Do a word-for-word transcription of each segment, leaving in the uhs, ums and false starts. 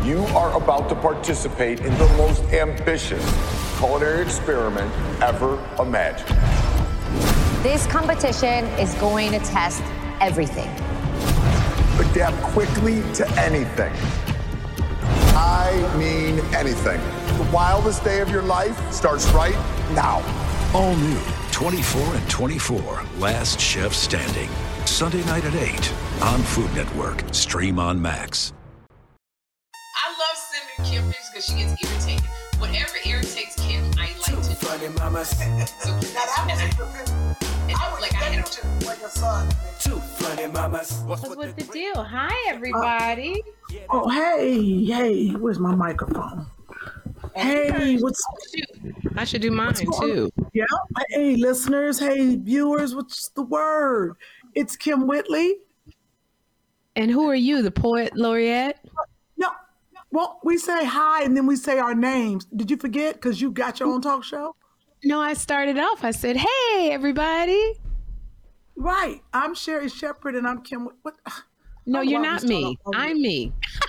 You are about to participate in the most ambitious culinary experiment ever imagined. This competition is going to test everything. Adapt quickly to anything. I mean anything. The wildest day of your life starts right now. All new twenty-four and twenty-four, Last Chef Standing. Sunday night at eight on Food Network. Stream on Max. I love sending Kim pictures because she gets irritated. Whatever irritates Kim, I like to do. Funny mamas. So now that was and I was like I had a, like your son. Two funny mamas. What's with the deal? Hi, everybody. Oh, hey, hey, where's my microphone? Hey, what's I should do mine too. Yeah. Hey, listeners. Hey, viewers. What's the word? It's Kim Whitley. And who are you, the poet laureate? No. Well, we say hi and then we say our names. Did you forget? Because you got your own talk show? No, I started off. I said, hey, everybody. Right. I'm Sherry Shepherd and I'm Kim. What? No, you're not me. I'm me.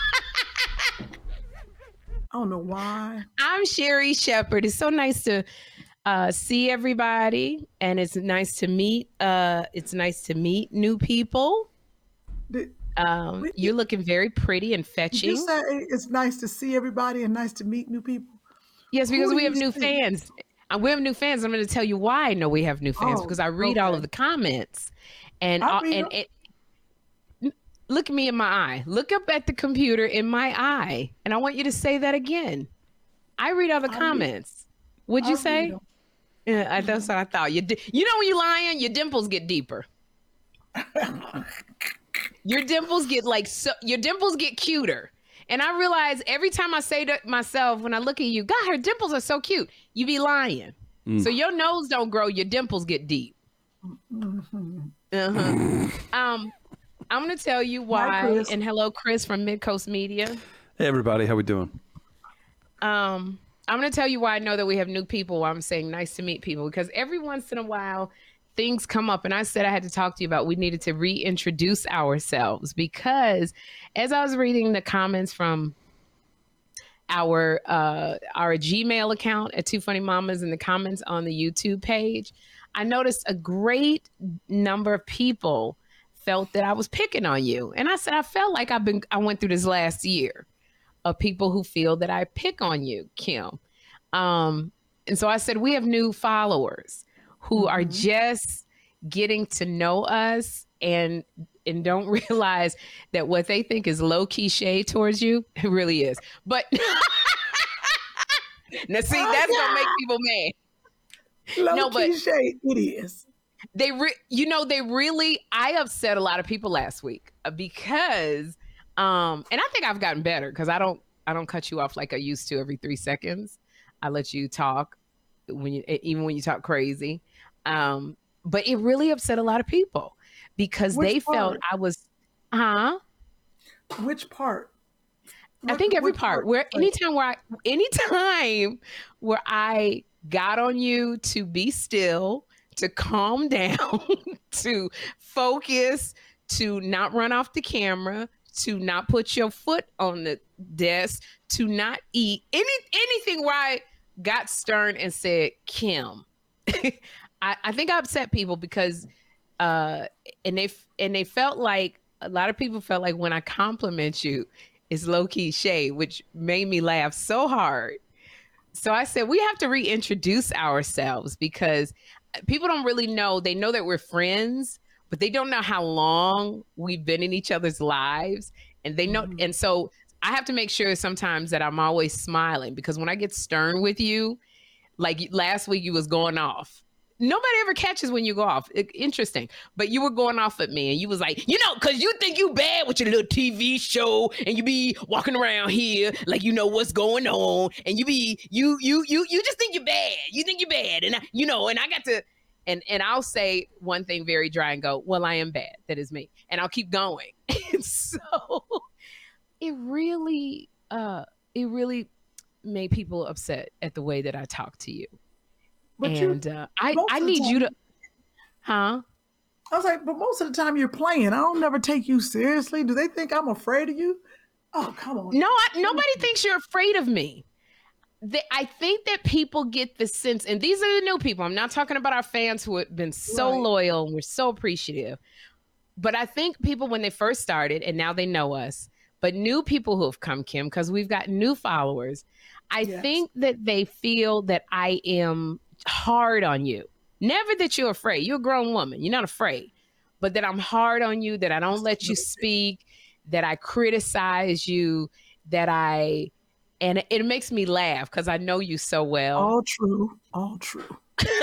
I don't know why. I'm Sherry Shepherd. It's so nice to uh, see everybody, and it's nice to meet. Uh, it's nice to meet new people. Did, um, we, you're looking very pretty and fetching. Did you say it's nice to see everybody and nice to meet new people? Yes, because Who we have new see? fans. Uh, we have new fans. I'm going to tell you why I know we have new fans, oh, because I read okay. all of the comments, and I uh, read and it. Look at me in my eye. Look up at the computer in my eye. And I want you to say that again. I read all the I comments. Read, What'd you I say? Yeah, I, that's what I thought. You, you know when you're lying, your dimples get deeper. Your dimples get like, so, your dimples get cuter. And I realize every time I say to myself, when I look at you, God, her dimples are so cute. You be lying. Mm. So your nose don't grow, your dimples get deep. Mm-hmm. Uh-huh. um, I'm going to tell you why. Hi, and hello, Chris from Midcoast Media. Hey, everybody. How we doing? Um, I'm going to tell you why I know that we have new people. Why I'm saying nice to meet people, because every once in a while things come up. And I said I had to talk to you about we needed to reintroduce ourselves, because as I was reading the comments from our uh, our Gmail account at Two Funny Mamas and the comments on the YouTube page, I noticed a great number of people felt that I was picking on you. And I said, I felt like I've been, I went through this last year of people who feel that I pick on you, Kim. Um, and so I said, we have new followers who mm-hmm. are just getting to know us and, and don't realize that what they think is low key shade towards you, it really is. But now see, oh, that's yeah. gonna make people mad. Low no, key but shade, it is. They, re- you know, they really, I upset a lot of people last week because, um, and I think I've gotten better because I don't, I don't cut you off like I used to every three seconds. I let you talk when you, even when you talk crazy. Um, but it really upset a lot of people because Which they part? felt I was, huh? Which part? I What, think every part, part where anytime where I, anytime where I got on you to be still, to calm down, to focus, to not run off the camera, to not put your foot on the desk, to not eat any anything where I got stern and said, Kim. I, I think I upset people because uh, and they and they felt like a lot of people felt like when I compliment you, it's low key shade, which made me laugh so hard. So I said we have to reintroduce ourselves because people don't really know. They know that we're friends, but they don't know how long we've been in each other's lives. And they know. Mm-hmm. And so I have to make sure sometimes that I'm always smiling, because when I get stern with you, like last week, you was going off. Nobody ever catches when you go off. It, interesting. But you were going off at me and you was like, you know, because you think you bad with your little T V show and you be walking around here like you know what's going on. And you be, you, you, you, you just think you're bad. You think you're bad. And, I, you know, and I got to, and, and I'll say one thing very dry and go, well, I am bad. That is me. And I'll keep going. And so it really, uh, it really made people upset at the way that I talk to you. But and uh, I, I need time, you to, huh? I was like, but most of the time you're playing. I don't never take you seriously. Do they think I'm afraid of you? Oh, come on. No, I, nobody thinks you're afraid of me. The, I think that people get the sense, and these are the new people. I'm not talking about our fans who have been so Right. loyal and we're so appreciative. But I think people, when they first started, and now they know us, but new people who have come, Kim, because we've got new followers, I Yes. think that they feel that I am hard on you. Never that you're afraid. You're a grown woman. You're not afraid. But that I'm hard on you, that I don't let you speak, that I criticize you, that I, and it, it makes me laugh because I know you so well. All true. All true.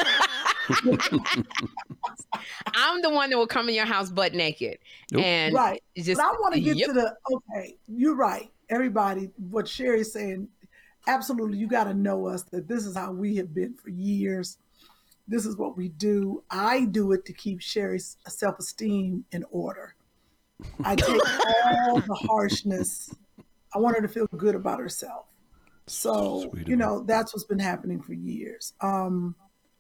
I'm the one that will come in your house butt naked. Nope. And Right. it's just, But I want to get yep. to the, okay, you're right. Everybody, what Sherry's saying, absolutely, you got to know us, that this is how we have been for years. This is what we do. I do it to keep Sherry's self-esteem in order. I take all the harshness. I want her to feel good about herself. So, Sweet you of know, that's what's been happening for years. Um,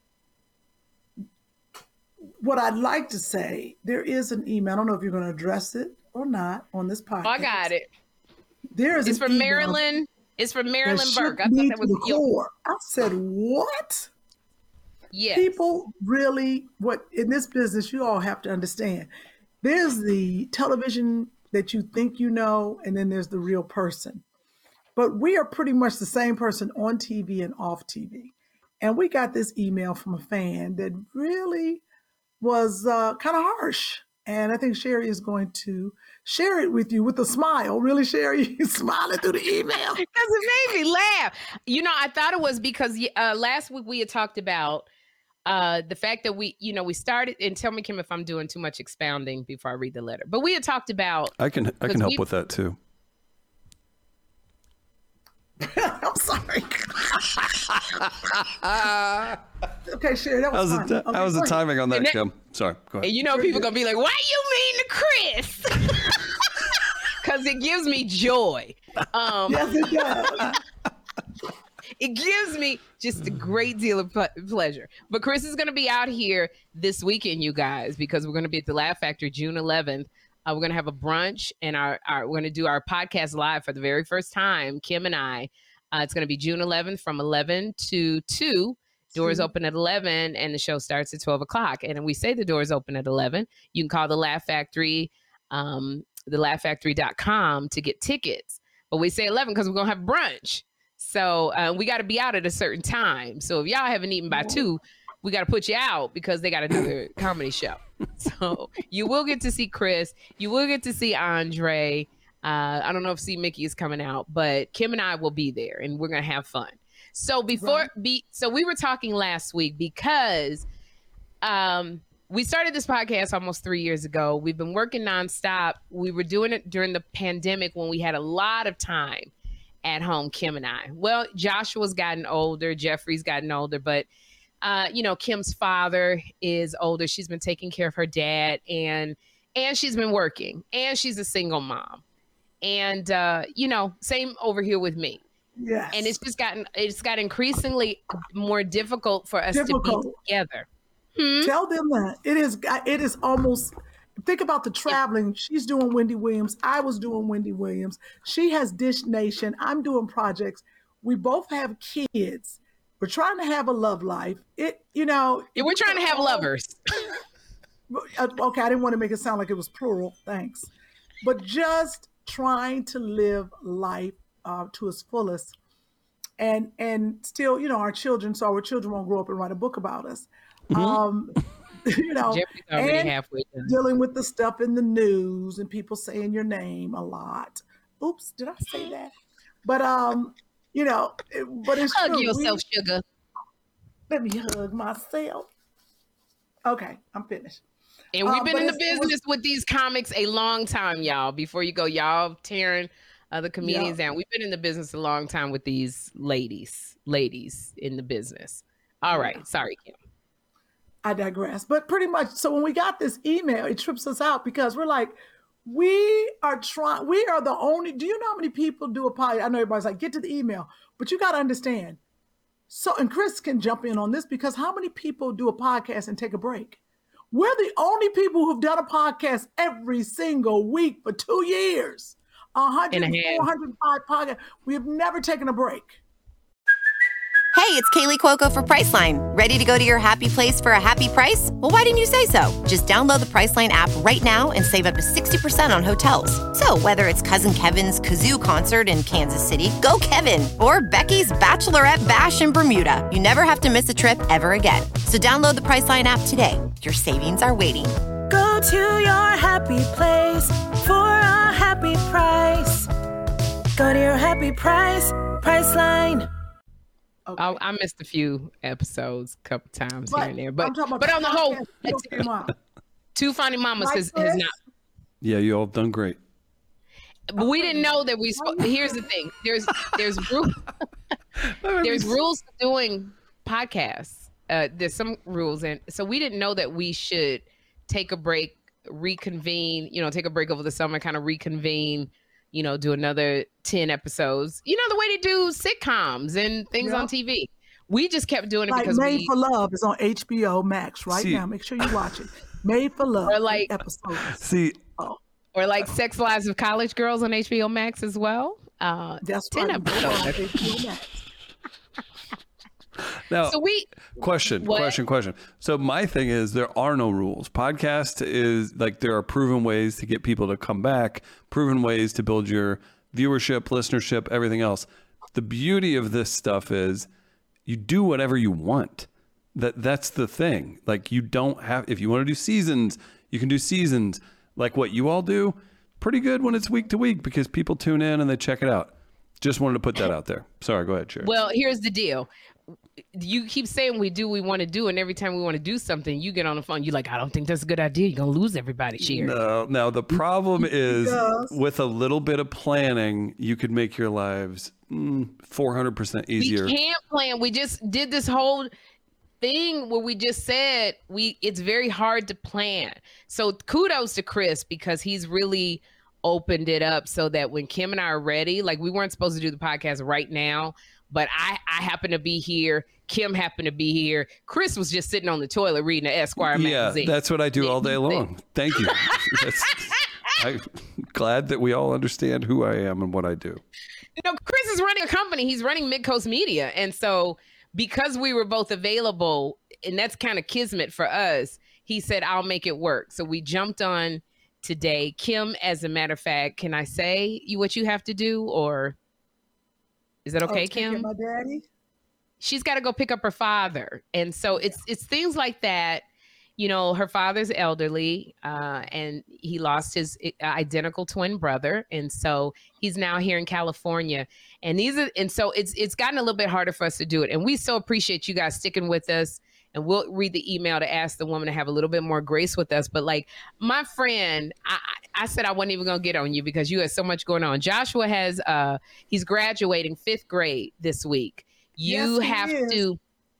what I'd like to say, there is an email. I don't know if you're going to address it or not on this podcast. Oh, I got it. There is It's an from email Marilyn. It's from that Marilyn shook Burke. I me thought that to was the your, core. I said, what? yes. People really, what in this business, you all have to understand. There's the television that you think you know, and then there's the real person. But we are pretty much the same person on T V and off T V. And we got this email from a fan that really was uh, kind of harsh. And I think Sherry is going to share it with you with a smile. Really, Sherry? You smiling through the email. Because it made me laugh. You know, I thought it was because uh, last week we had talked about uh, the fact that we, you know, we started, and tell me, Kim, if I'm doing too much expounding before I read the letter. But we had talked about. I can I Because can help we- with that too. I'm sorry. Okay, Sherry, that was, How's the funny. ti- Okay, how's the go ahead. timing on that, And that- Kim? Sorry, go ahead. And you know, people going to be like, why you mean to Chris? Because it gives me joy. Um, Yes, it does. It gives me just a great deal of ple- pleasure. But Chris is going to be out here this weekend, you guys, because we're going to be at the Laugh Factory June eleventh. Uh, we're going to have a brunch, and our, our we're going to do our podcast live for the very first time, Kim and I. Uh, it's going to be June eleventh from eleven to two. Doors Two. open at eleven, and the show starts at twelve o'clock. And we say the doors open at eleven. You can call the Laugh Factory, um, the laugh factory dot com to get tickets. But we say eleven because we're going to have brunch. So uh, we got to be out at a certain time. So if y'all haven't eaten by two, we got to put you out because they got to do their comedy show. So you will get to see Chris. You will get to see Andre. Uh, I don't know if See Mickey is coming out, but Kim and I will be there, and we're gonna have fun. So before Right. be so we were talking last week because um, we started this podcast almost three years ago. We've been working nonstop. We were doing it during the pandemic when we had a lot of time at home, Kim and I. Well, Joshua's gotten older, Jeffrey's gotten older, but uh, you know, Kim's father is older. She's been taking care of her dad, and and she's been working, and she's a single mom. And uh, you know, same over here with me. Yes. And it's just gotten it's got increasingly more difficult for us to Difficult. be together. Hmm? Tell them that it is. It is almost. Think about the traveling. She's doing Wendy Williams. I was doing Wendy Williams. She has Dish Nation. I'm doing projects. We both have kids. We're trying to have a love life. It, you know. Yeah, we're trying to have lovers. Uh, Okay, I didn't want to make it sound like it was plural. Thanks, but just trying to live life uh, to its fullest, and and still, you know, our children. So our children won't grow up and write a book about us. Um, you know, Jeffrey's already and halfway done. dealing with the stuff in the news and people saying your name a lot. Oops, did I say that? But um, you know, it, but it's Hug true. yourself, We- sugar. let me hug myself. Okay, I'm finished. And we've Uh, been but in the it's- it was- business with these comics a long time, y'all. Before you go, y'all tearing other comedians Yeah. down. We've been in the business a long time with these ladies, ladies in the business. All right, sorry, Kim. I digress. But pretty much, so when we got this email, it trips us out because we're like, we are trying, we are the only, do you know how many people do a podcast? I know everybody's like, get to the email, but you got to understand. So, and Chris can jump in on this because how many people do a podcast and take a break? We're the only people who've done a podcast every single week for two years. one hundred And a half. four hundred five podcasts. We have never taken a break. Hey, it's Kaylee Cuoco for Priceline. Ready to go to your happy place for a happy price? Well, why didn't you say so? Just download the Priceline app right now and save up to sixty percent on hotels. So whether it's Cousin Kevin's Kazoo Concert in Kansas City, go Kevin, or Becky's Bachelorette Bash in Bermuda, you never have to miss a trip ever again. So download the Priceline app today. Your savings are waiting. Go to your happy place for a happy price. Go to your happy price, Priceline. Okay. I, I missed a few episodes a couple times But here and there, but I'm talking about but on the whole, podcast, you don't get mine. Two Funny Mamas Like has, has this? not. Yeah, you all have done great. But we didn't know that we. Spo- Here's the thing: there's there's ru- there's rules to doing podcasts. Uh, there's some rules, and so we didn't know that we should take a break, reconvene. You know, take a break over the summer, kind of reconvene. You know, do another ten episodes. You know, the way they do sitcoms and things Yeah. on T V. We just kept doing it Like because Made we. for Love is on H B O Max right See- now. Make sure you watch it. Made for Love Or like- episodes. See, Or like Sex Lives of College Girls on H B O Max as well. Uh, That's ten right. episodes. On H B O Max. now, So we question, What? question, question. So my thing is there are no rules. Podcast is like there are proven ways to get people to come back, proven ways to build your viewership, listenership, everything else. The beauty of this stuff is you do whatever you want. That that's the thing. Like you don't have if you want to do seasons, you can do seasons. Like what you all do, pretty good when it's week to week because people tune in and they check it out. Just wanted to put that out there. Sorry, go ahead, Sherry. Well, here's the deal. You keep saying we do, we want to do, and every time we want to do something, you get on the phone. You're like, I don't think that's a good idea. You're gonna lose everybody, Sherry. No, no. The problem is Yes. with a little bit of planning, you could make your lives mm, four hundred percent easier. We can't plan. We just did this whole thing where we just said we. It's very hard to plan. So kudos to Chris because he's really opened it up so that when Kim and I are ready, like we weren't supposed to do the podcast right now, but I, I happen to be here. Kim happened to be here. Chris was just sitting on the toilet reading the Esquire Yeah, magazine. that's what I do all day long. Thank you. That's, I'm glad that we all understand who I am and what I do. You know, Chris is running a company. He's running Midcoast Media. And so because we were both available, and that's kind of kismet for us, he said, I'll make it work. So we jumped on today. Kim, as a matter of fact, can I say you what you have to do, or is that okay, Oh, take care of Kim? my daddy. She's got to go pick up her father. And so it's it's things like that. You know, her father's elderly, uh, and he lost his identical twin brother, and so he's now here in California. And these are, and so it's it's gotten a little bit harder for us to do it. And we so appreciate you guys sticking with us. And we'll read the email to ask the woman to have a little bit more grace with us. But like my friend, I, I said I wasn't even gonna get on you because you had so much going on. Joshua has, uh, he's graduating fifth grade this week. You Yes, he have is. to.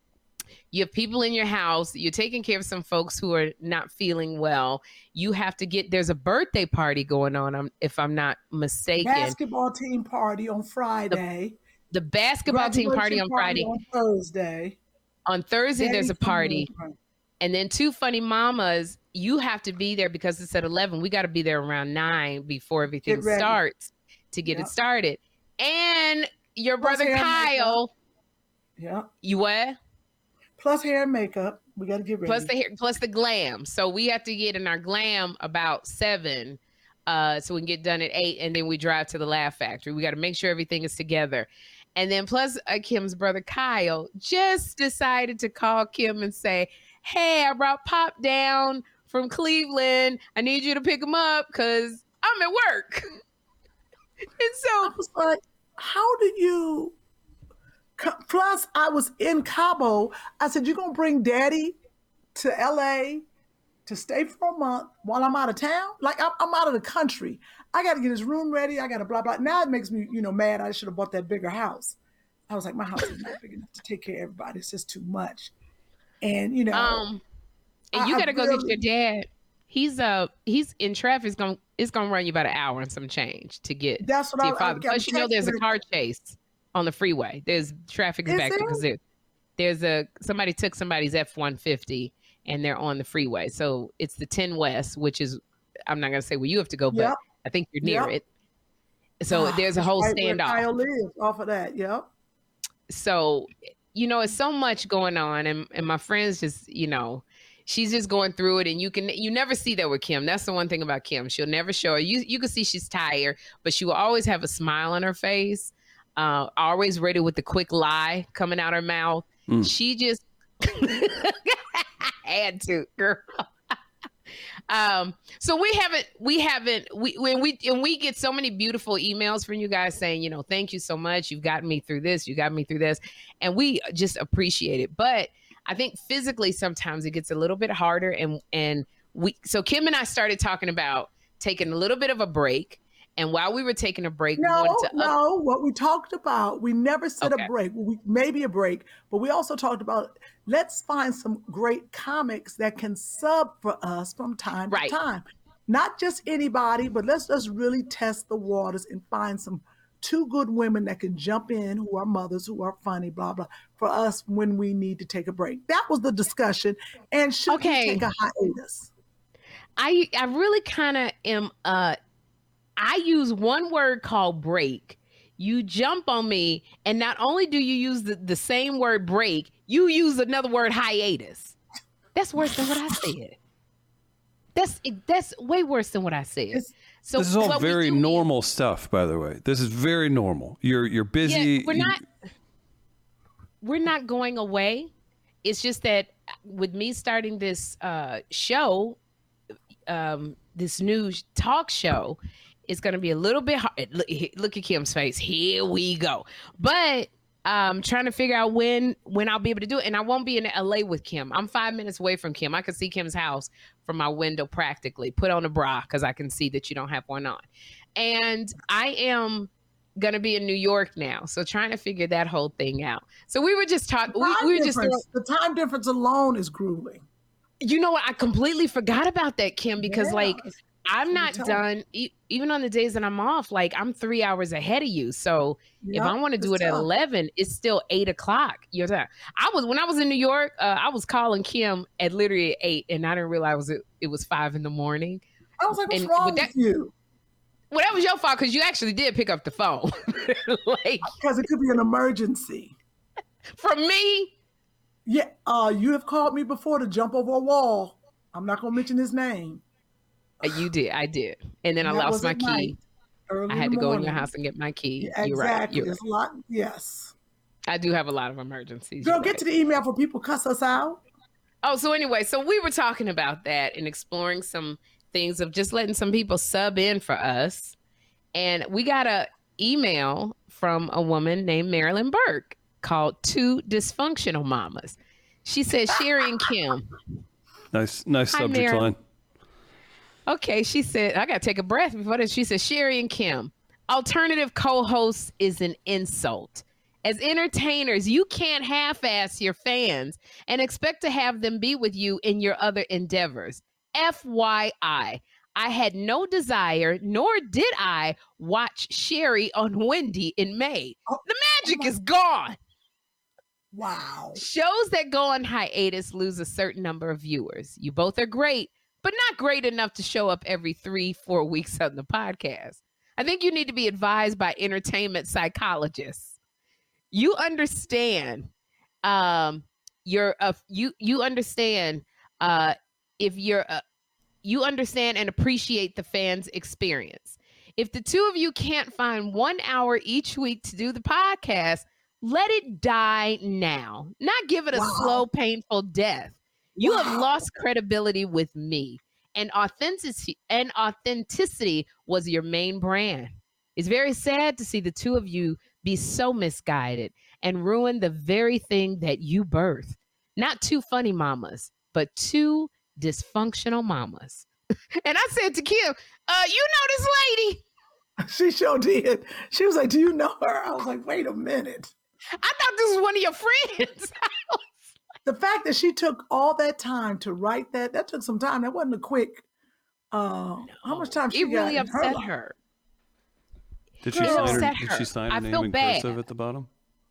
You have people in your house. You're taking care of some folks who are not feeling well. You have to get, there's a birthday party going on, um, if I'm not mistaken. Basketball team party on Friday. The basketball team party on Friday. On Thursday. On Thursday, there's a Daddy's party. coming. And then Two Funny Mamas, you have to be there because it's at eleven. We got to be there around nine before everything Get ready. starts to get Yep. it started. And your Plus brother hair and Kyle, Yeah. you what? Plus hair and makeup. We got to get ready. Plus the hair, plus the glam. So we have to get in our glam about seven, uh, so we can get done at eight, and then we drive to the Laugh Factory. We got to make sure everything is together, and then plus uh, Kim's brother Kyle just decided to call Kim and say, "Hey, I brought Pop down from Cleveland. I need you to pick him up because I'm at work." And so I was like, how do you? co- Plus, I was in Cabo. I said, you're going to bring daddy to L A to stay for a month while I'm out of town? Like, I'm, I'm out of the country. I got to get his room ready. I got to blah, blah. Now it makes me, you know, mad. I should have bought that bigger house. I was like, my house is not big enough to take care of everybody. It's just too much. And, you know. Um, and I- you I got to go get really- your dad. He's uh he's in traffic. It's gonna it's gonna run you about an hour and some change to get That's what to I- your father. I- I'm Plus, you know, there's a texting- car chase on the freeway. There's traffic is Is back there? because there, there's a somebody took somebody's F one fifty and they're on the freeway. So it's the ten West, which is I'm not gonna say where you have to go, but Yep. I think you're near Yep. it. So Ah, there's a whole right where standoff. Kyle lives off of that. Yep. So, you know, it's so much going on, and, and my friends just, you know, she's just going through it, and you can you never see that with Kim. That's the one thing about Kim. She'll never show it. You you can see she's tired, but she will always have a smile on her face, uh, always ready with the quick lie coming out her mouth. Mm. She just had to, girl. Um, so we haven't, we haven't, we, when we, and we get so many beautiful emails from you guys saying, you know, thank you so much. You've gotten me through this. You got me through this. And we just appreciate it. But I think physically, sometimes it gets a little bit harder. And, and we, so Kim and I started talking about taking a little bit of a break. And while we were taking a break, No, we wanted to, no. What we talked about, we never said Okay. a break. We, maybe a break, but we also talked about let's find some great comics that can sub for us from time Right. to time. Not just anybody, but let's just really test the waters and find some two good women that can jump in, who are mothers, who are funny, blah blah, for us when we need to take a break. That was the discussion. And should Okay. we take a hiatus? I, I really kind of am, uh, I use one word called break. You jump on me, and not only do you use the, the same word break, you use another word hiatus. That's worse than what I said. That's that's way worse than what I said. It's- So This is all what we very do is- normal stuff, by the way. This is very normal. You're you're busy. Yeah, we're you- not we're not going away. It's just that with me starting this uh, show, um, this new talk show, it's going to be a little bit hard. Look, look at Kim's face. Here we go. But I'm trying to figure out when when I'll be able to do it. And I won't be in L A with Kim. I'm five minutes away from Kim. I can see Kim's house from my window practically. Put on a bra because I can see that you don't have one on. And I am going to be in New York now. So trying to figure that whole thing out. So we were just talking. We, Time we were just difference- the time difference alone is grueling. You know what? I completely forgot about that, Kim, because Yeah. like I'm You not tell done. E- even on the days that I'm off, like I'm three hours ahead of you. So if Yep, I want to do it's it at tough. eleven, it's still eight o'clock your time. I was when I was in New York, uh, I was calling Kim at literally eight, and I didn't realize it, it was five in the morning. I was like, what's And wrong with with that- you? Well, that was your fault because you actually did pick up the phone. Like Because it could be an emergency. from me, Yeah, uh, you have called me before to jump over a wall. I'm not going to mention his name. uh, you did. I did, and then I That lost was my at key. night, early I in had the to go in your morning. house and get my key. Yeah, You're right. exactly. You're There's a lot. Yes. right. I do have a lot of emergencies. Girl, You're get right. to the email for people cuss us out. Oh, so anyway, so we were talking about that and exploring some things of just letting some people sub in for us. And we got a email from a woman named Marilyn Burke called Two Dysfunctional Mamas. She said, Sherry and Kim. Nice nice Hi, subject Mary. line. Okay, she said, I got to take a breath before this. She said, Sherry and Kim, alternative co-hosts is an insult. As entertainers, you can't half-ass your fans and expect to have them be with you in your other endeavors. F Y I. I had no desire, nor did I watch Sherry on Wendy in May. Oh, The magic is gone. Wow. Shows that go on hiatus lose a certain number of viewers. You both are great, but not great enough to show up every three, four weeks on the podcast. I think you need to be advised by entertainment psychologists. You understand, um, you're a, you you understand uh, if you're a, you understand and appreciate the fans' experience. If the two of you can't find one hour each week to do the podcast, let it die now. Not give it a Wow. slow, painful death. You have Wow. lost credibility with me. And authenticity and authenticity was your main brand. It's very sad to see the two of you be so misguided and ruin the very thing that you birthed. Not two funny mamas, but two dysfunctional mamas. And I said to Kim, uh, you know this lady. She sure did. She was like, do you know her? I was like, wait a minute. I thought this was one of your friends. The fact that she took all that time to write that, that took some time. That wasn't a quick, uh, how much time she It got really in her upset life? her. Did she Girl. sign her, Upset did her. she sign her I name feel in bad. cursive at the bottom?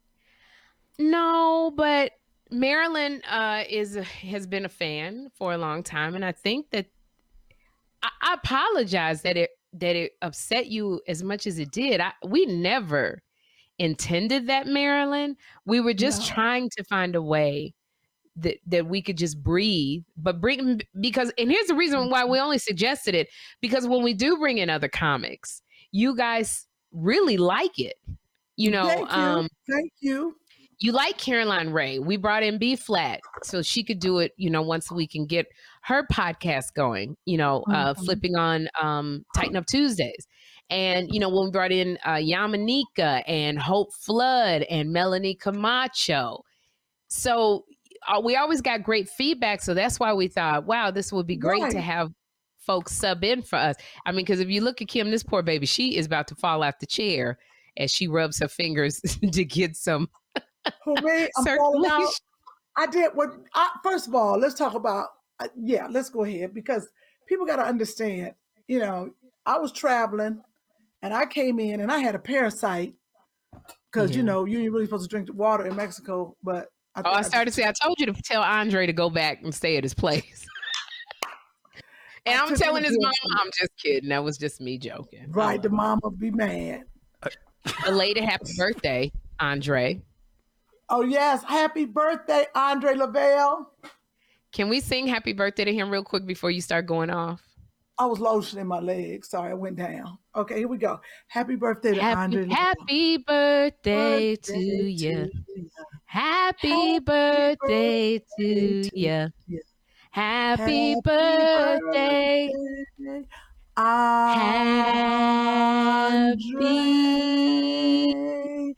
No, but Marilyn uh, is has been a fan for a long time, and I think that I, I apologize that it that it upset you as much as it did. I, we never intended that, Marilyn. We were just no. trying to find a way that that we could just breathe, but bring because and here's the reason why we only suggested it, because when we do bring in other comics, you guys really like it. You know, thank you. um Thank you. You like Caroline Ray. We brought in B Flat so she could do it, you know, once a week and get her podcast going, you know, mm-hmm. uh, flipping on um, Tighten Up Tuesdays. And, you know, when we brought in uh, Yamanika and Hope Flood and Melanie Camacho. So uh, we always got great feedback. So that's why we thought, wow, this would be great right. to have folks sub in for us. I mean, because if you look at Kim, this poor baby, she is about to fall out the chair as she rubs her fingers to get some For me, I'm falling out. I did what, I, first of all, let's talk about, uh, yeah, let's go ahead, because people got to understand, you know, I was traveling and I came in and I had a parasite because, yeah. you know, you ain't really supposed to drink water in Mexico, but. I oh, I started I to say, I told you to tell Andre to go back and stay at his place. And I'm telling his mom, I'm just kidding. That was just me joking. Right, um, the mom will be mad. Belated happy birthday, Andre. Oh, yes. Happy birthday, Andre Lavelle. Can we sing happy birthday to him real quick before you start going off? I was lotioning my legs. Sorry, I went down. Okay, here we go. Happy birthday to happy, Andre Lavelle. Happy birthday, birthday to, to you. you. Happy, happy birthday, birthday to you. you. Happy, happy birthday. birthday. Andre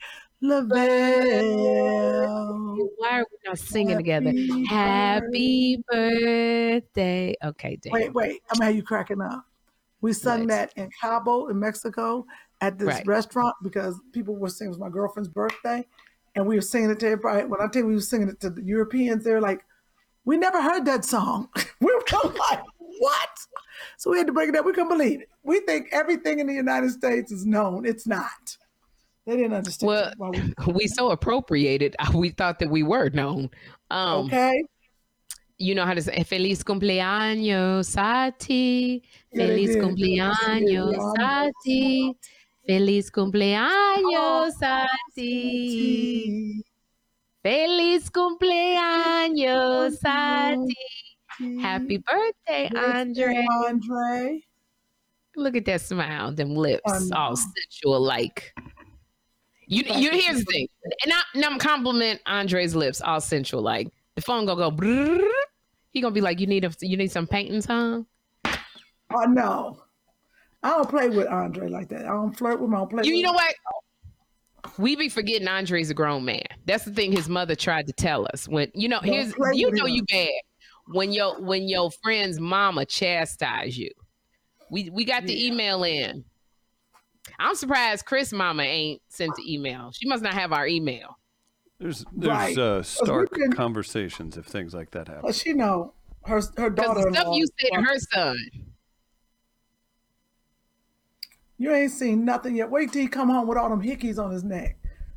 Lavelle. Why are we not singing happy together? Happy birthday. Okay, damn. Wait, wait. I'm gonna have you cracking up. We sung right. that in Cabo, in Mexico, at this right. restaurant because people were singing. It was my girlfriend's birthday, and we were singing it to everybody. When I tell you we were singing it to the Europeans, they're like, "We never heard that song." We were like, "What?" So we had to break it up. We couldn't believe it. We think everything in the United States is known. It's not. They didn't understand. Well, we, we so appropriated. We thought that we were known. Um, okay. You know how to say Feliz cumpleaños a ti. Feliz yeah, cumpleaños a ti. Feliz cumpleaños a ti. Feliz cumpleaños a ti. Happy birthday, Andre. Andre. Look at that smile, them lips, all sensual like. You, you here's the thing, and, I, and I'm compliment Andre's lips, all sensual like. The phone gonna go. Brrr. He gonna be like, you need a, you need some paintings, huh? Oh no, I don't play with Andre like that. I don't flirt with him. I don't play. You, with you know him. what? We be forgetting Andre's a grown man. That's the thing his mother tried to tell us. When you know, don't here's you know him. You bad when your when your friend's mama chastise you. We we got the yeah. email in. I'm surprised Chris' mama ain't sent the email. She must not have our email. There's there's right. uh, stark can, conversations if things like that happen. Well, she know her her daughter. The stuff you say to her son. You ain't seen nothing yet. Wait till he come home with all them hickeys on his neck.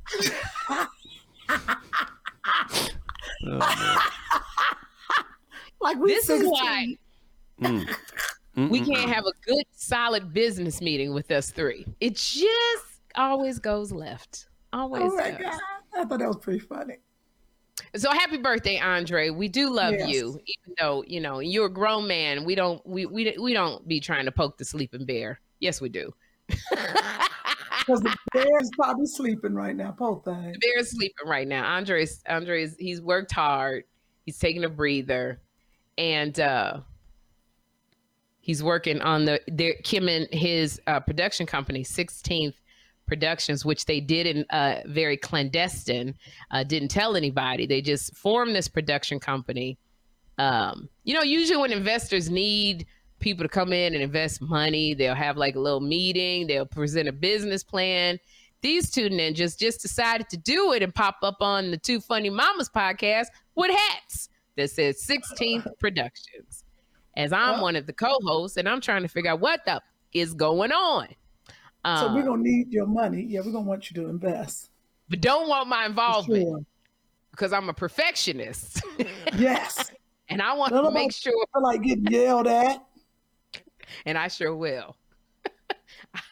oh, like we this is why. Mm. We can't have a good, solid business meeting with us three. It just always goes left. Always oh my goes. God. I thought that was pretty funny. So happy birthday, Andre. We do love yes. you, even though, you know, you're a grown man. We don't we we we don't be trying to poke the sleeping bear. Yes, we do. Because the bear's probably sleeping right now. Poor thing. The bear's sleeping right now. Andre's Andre's he's worked hard. He's taking a breather. And uh he's working on the their, Kim and his uh, production company, sixteenth Productions, which they did in uh, very clandestine, uh, didn't tell anybody. They just formed this production company. Um, you know, usually when investors need people to come in and invest money, they'll have like a little meeting. They'll present a business plan. These two ninjas just decided to do it and pop up on the Two Funny Mamas podcast with hats that says sixteenth Productions. As I'm one of the co-hosts, and I'm trying to figure out what the is going on. Um, so we're going to need your money. Yeah, we're going to want you to invest. But don't want my involvement sure. because I'm a perfectionist. Yes. And I want to make sure. I like getting yelled at. And I sure will.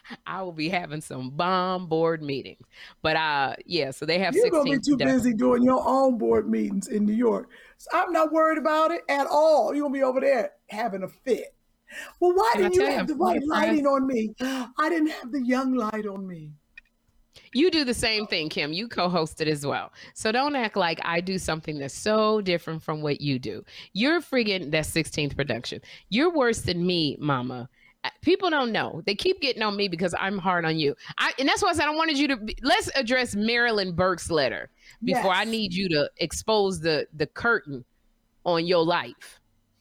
I will be having some bomb board meetings. But uh, yeah, so they have You're sixteen. going to be too productions. busy doing your own board meetings in New York. So I'm not worried about it at all. You're going to be over there having a fit. Well, why Can I didn't you tell you, have I'm the right pretty lighting impressed. on me? I didn't have the young light on me. You do the same thing, Kim. You co-hosted as well. So don't act like I do something that's so different from what you do. You're friggin' that sixteenth production. You're worse than me, mama. People don't know. They keep getting on me because I'm hard on you. I, and that's why I said I wanted you to be, let's address Marilyn Burke's letter before Yes. I need you to expose the, the curtain on your life.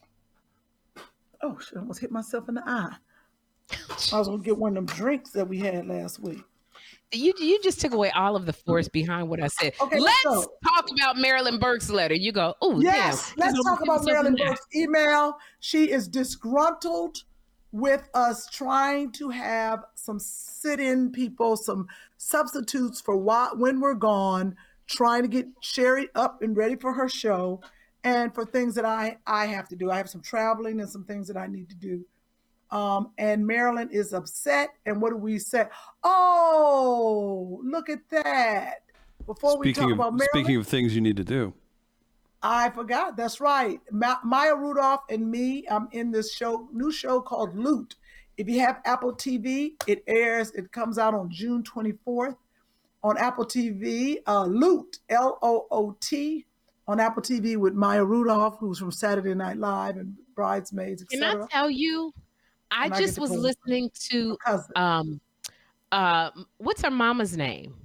Oh, shit, I almost hit myself in the eye. I was going to get one of them drinks that we had last week. You you just took away all of the force behind what I said. Okay, let's let's go. talk about Marilyn Burke's letter. You go, oh, Yes, damn. let's talk about Marilyn Burke's email. She is disgruntled with us trying to have some sit-in people, some substitutes for why, when we're gone, trying to get Sherry up and ready for her show, and for things that I, I have to do. I have some traveling and some things that I need to do. Um, and Marilyn is upset. And what do we say? Oh, look at that. Before we Speaking talk of about Marilyn, speaking of things you need to do. I forgot. That's right. Ma- Maya Rudolph and me, I'm in this show, new show called Loot. If you have Apple T V, it airs, it comes out on June twenty-fourth on Apple T V. Uh, Loot, L O O T, on Apple T V with Maya Rudolph, who's from Saturday Night Live and Bridesmaids, et Can cetera. I tell you, I And I just get to was play listening to her cousin. um uh what's her mama's name?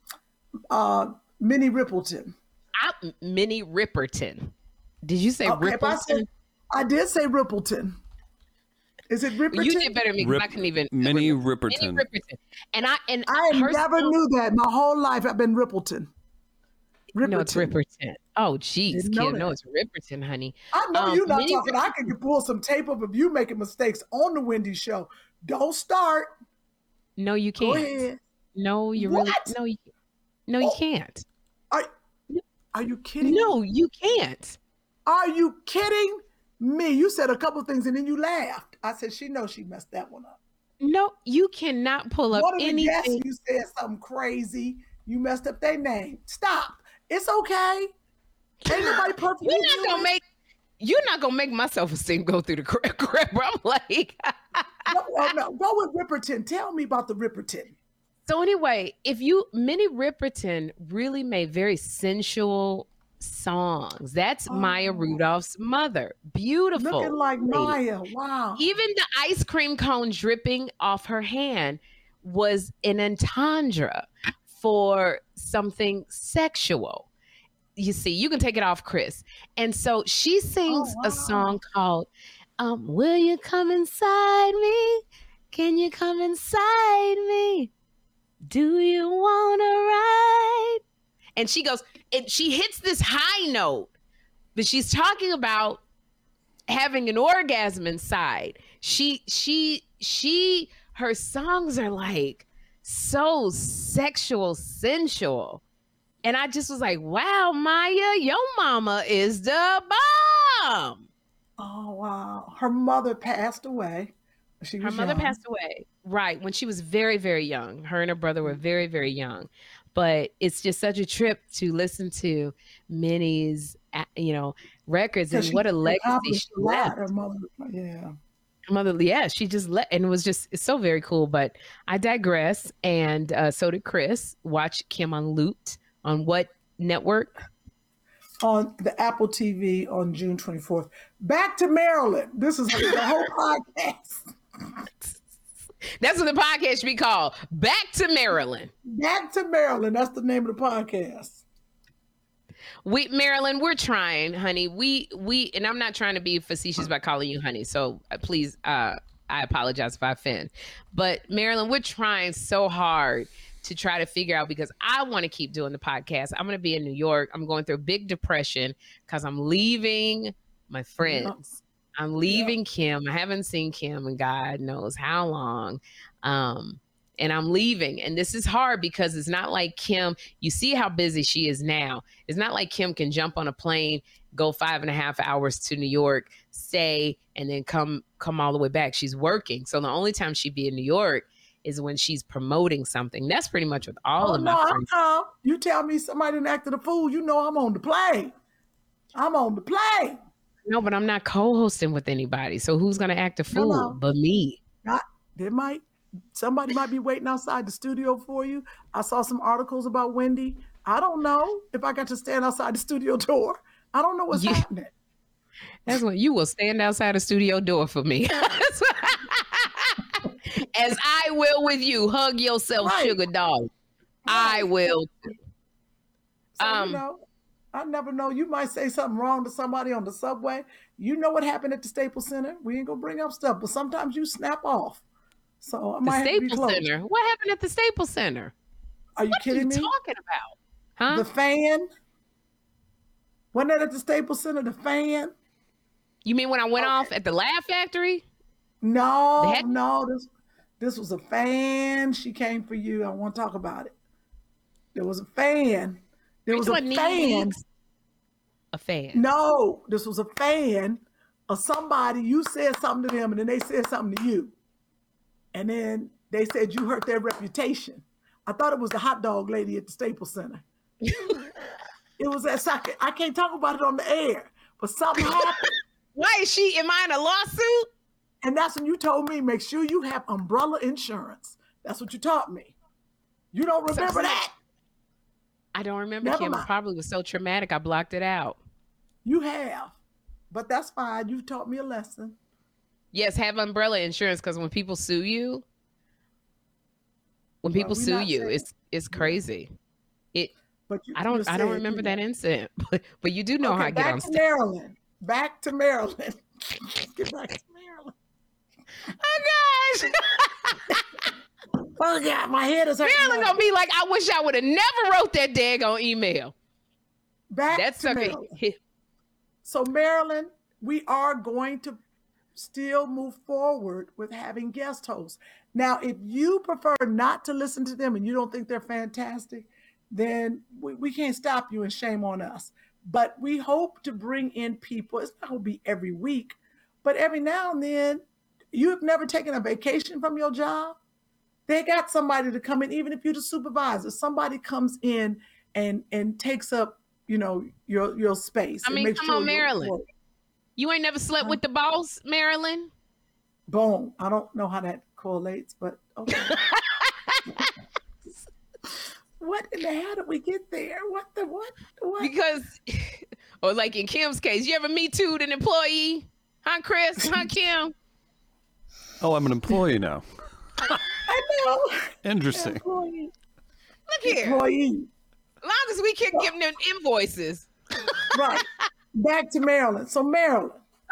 Uh, Minnie Rippleton. I, Minnie Ripperton. Did you say Okay, if I, Rippleton? said, I did say Rippleton. Is it Ripperton? You did better than me because Rip- I couldn't even. Minnie Minnie Ripperton. Ripperton. And I and I her never song- knew that. My whole life I've been Rippleton. Ripperton. No, it's Ripperton. Oh, geez, Didn't know Kim. No, that. it's Ripperton, honey. I know Um, you're not Minnie talking. I can pull some tape up of you making mistakes on the Wendy show. Don't start. No, you Go can't. ahead. No, you What? really. No, you. No, you Oh. can't. Are, are you kidding? No, you can't. Are you kidding me? You said a couple things and then you laughed. I said she knows she messed that one up. No, you cannot pull up One of the guests, anything. you said something crazy. You messed up their name. Stop. It's okay. Ain't nobody perfect. You're You not do gonna it. make. You're not gonna make my self-esteem go through the crap. crap. I'm like. No, oh, no. Go with Ripperton. Tell me about the Ripperton. So anyway, if you Minnie Ripperton really made very sensual songs. That's Maya Oh. Rudolph's mother. Beautiful. Looking like lady. Maya. Wow. Even the ice cream cone dripping off her hand was an entendre for something sexual. You see, you can take it off, Chris. And so she sings Oh, wow. a song called um, Will You Come Inside Me? Can you come inside me? Do you want to ride? And she goes, and she hits this high note, but she's talking about having an orgasm inside. She, she, she, her songs are like so sexual, sensual. And I just was like, wow, Maya, your mama is the bomb. Oh, wow. Her mother passed away. She Her was mother young. passed away, right, when she was very, very young. Her and her brother were very, very young. But it's just such a trip to listen to Minnie's, uh, you know, records and Because what a she legacy accomplished she a lot. left. Her mother, yeah. Her mother, yeah, she just let, and it was just it's so very cool. But I digress, and uh, so did Chris. Watch Kim on Loot on what network? On the Apple T V on June twenty-fourth. Back to Maryland. This is the whole podcast. That's what the podcast should be called. Back to Maryland. Back to Maryland. That's the name of the podcast. We Maryland, we're trying, honey. We we and I'm not trying to be facetious by calling you honey. So uh, please, uh, I apologize if I offend. But Maryland, we're trying so hard to try to figure out because I want to keep doing the podcast. I'm going to be in New York. I'm going through a big depression because I'm leaving my friends. I'm leaving Kim. I haven't seen Kim in God knows how long. Um, and I'm leaving. And this is hard because it's not like Kim, you see how busy she is now. It's not like Kim can jump on a plane, go five and a half hours to New York, stay, and then come come all the way back. She's working. So the only time she'd be in New York is when she's promoting something. That's pretty much with all oh, of my no, friends. uh-uh. You tell me somebody done acted a fool, you know I'm on the play. I'm on the play. No, but I'm not co-hosting with anybody. So who's gonna act a fool No, no. but me? Not, they might, somebody might be waiting outside the studio for you. I saw some articles about Wendy. I don't know if I got to stand outside the studio door. I don't know what's You- happening. That's when you will stand outside the studio door for me. As I will with you. Hug yourself, Right. sugar dog. I will. So, Um, you know, I never know. You might say something wrong to somebody on the subway. You know what happened at the Staples Center. We ain't gonna bring up stuff, but sometimes you snap off. So I The might have to be Staples close. Center. What happened at the Staples Center? Are you What are kidding you me? talking about? Huh? The fan. Wasn't that at the Staples Center? The fan. You mean when I went Okay. off at the Laugh Factory? No, They had- no. This this was a fan. She came for you. I want to talk about it. There was a fan. There was a talking fan. Neeks? A fan. No, this was a fan of somebody. You said something to them, and then they said something to you, and then they said you hurt their reputation. I thought it was the hot dog lady at the Staples Center. It was that socket. I can't talk about it on the air, but something happened, Why is she? Am I in a lawsuit? and that's when you told me make sure you have umbrella insurance. That's what you taught me. You don't remember so- that? I don't remember, Never Kim. It mind. probably was so traumatic I blocked it out. You have, but that's fine. You taught me a lesson. Yes, have umbrella insurance because when people sue you, when Well, people we sue not you, saying- it's it's crazy. It But you, I don't you I don't said, remember you that know. incident, but, but you do know how I get back on to stage. Maryland. Back to Maryland. Get back to Maryland. Oh gosh, Oh God, my head is hurting. Marilyn gonna be like, I wish I would have never wrote that daggone email. Back That's to sucker. Maryland. So Maryland, we are going to still move forward with having guest hosts. Now, if you prefer not to listen to them and you don't think they're fantastic, then we, we can't stop you, and shame on us. But we hope to bring in people. It's not going to be every week, but every now and then. You've never taken a vacation from your job? They got somebody to come in, even if you're the supervisor. Somebody comes in and and takes up, you know, your your space. I and mean, makes come sure on, your Marilyn. work- You ain't never slept with the boss, Marilyn? Boom. I don't know how that correlates, but okay. What in the hell did we get there? What the what? What? Because, or like in Kim's case, you ever Me Too'd an employee? Huh, Chris? Huh, Kim? Oh, I'm an employee now. I know. Interesting. Employee. Look here. Employee. As long as we can give them invoices. Right. Back to Maryland. So Maryland,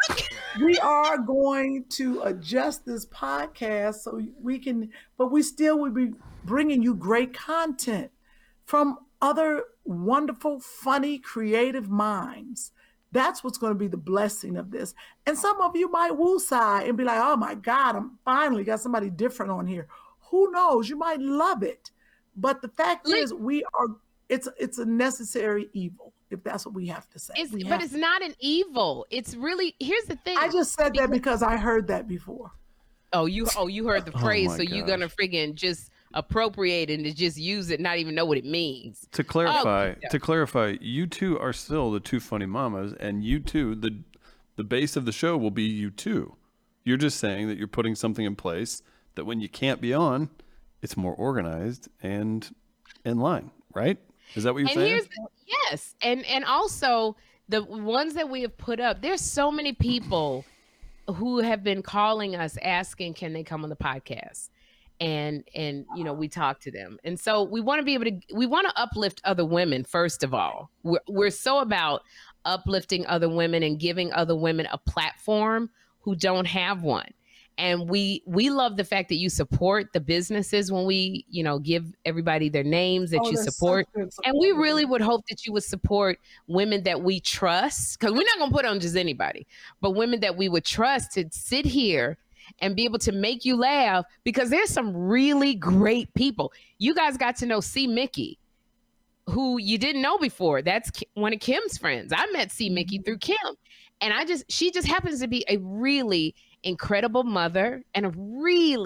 we are going to adjust this podcast so we can, but we still will be bringing you great content from other wonderful, funny, creative minds. That's what's going to be the blessing of this. And some of you might woosah and be like, oh my God, I'm finally got somebody different on here. Who knows? You might love it. But the fact Like- is, we are, it's it's a necessary evil, if that's what we have to say. It's, We but have it's to- not an evil. It's really, here's the thing. I just said that because I heard that before. Oh, you oh you heard the Oh phrase, my so you're gosh. gonna friggin' just appropriate and to just use it, not even know what it means. To clarify, Oh, yeah. to clarify, you two are still the two funny mamas, and you two, the the base of the show will be you two. You're just saying that you're putting something in place that when you can't be on, it's more organized and in line, right? Is that what you're And saying? here's the, yes, and and also the ones that we have put up. There's so many people who have been calling us asking, can they come on the podcast? And and you know, we talk to them, and so we want to be able to we want to uplift other women. First of all, we're we're so about uplifting other women and giving other women a platform who don't have one. And we we love the fact that you support the businesses when we, you know, give everybody their names that Oh, you they're support. such good And we supporters. really would hope that you would support women that we trust, because we're not going to put on just anybody, but women that we would trust to sit here and be able to make you laugh, because there's some really great people. You guys got to know C. Mickey, who you didn't know before. That's Ki- one of Kim's friends. I met C. Mickey through Kim. And I just, she just happens to be a really incredible mother and a really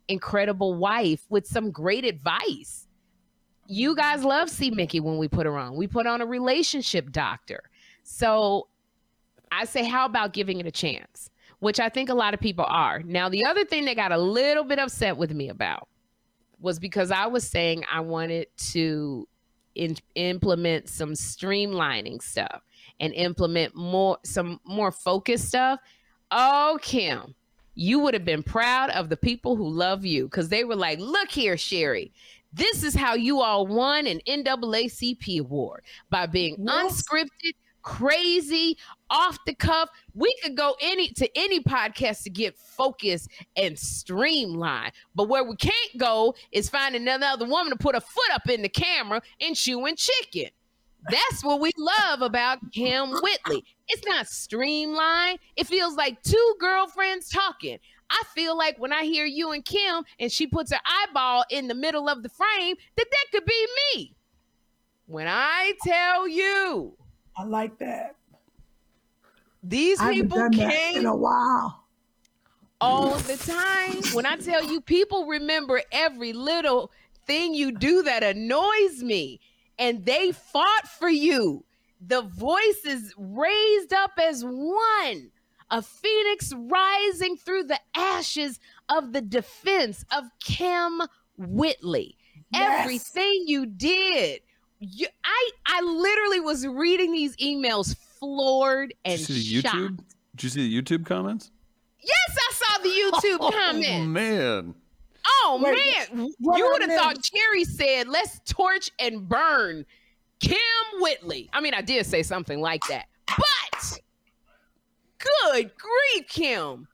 incredible wife with some great advice. You guys love See Mickey when we put her on. We put on a relationship doctor. So I say, how about giving it a chance? Which I think a lot of people are. Now, the other thing they got a little bit upset with me about was because I was saying I wanted to in- implement some streamlining stuff and implement more, some more focused stuff. Oh, Kim, you would have been proud of the people who love you, because they were like, look here, Sherry, this is how you all won an N double A C P award, by being What? unscripted, crazy, off the cuff. We could go any to any podcast to get focused and streamlined, but where we can't go is find another woman to put a foot up in the camera and chewing chicken. That's what we love about Kim Whitley. It's not streamlined. It feels like two girlfriends talking. I feel like when I hear you and Kim and she puts her eyeball in the middle of the frame, that that could be me. When I tell you, I like that. these I haven't people done that came in a while. all the time. When I tell you, people remember every little thing you do that annoys me, and they fought for you. The voices raised up as one, a phoenix rising through the ashes of the defense of Kim Whitley. Yes. Everything you did. You, I I literally was reading these emails floored and Did you see the shocked. YouTube? Did you see the YouTube comments? Yes, I saw the YouTube Oh comments. man. Oh Wait, man, what you I would have missed? thought Cherry said, "Let's torch and burn Kim Whitley." I mean, I did say something like that, but good grief, Kim.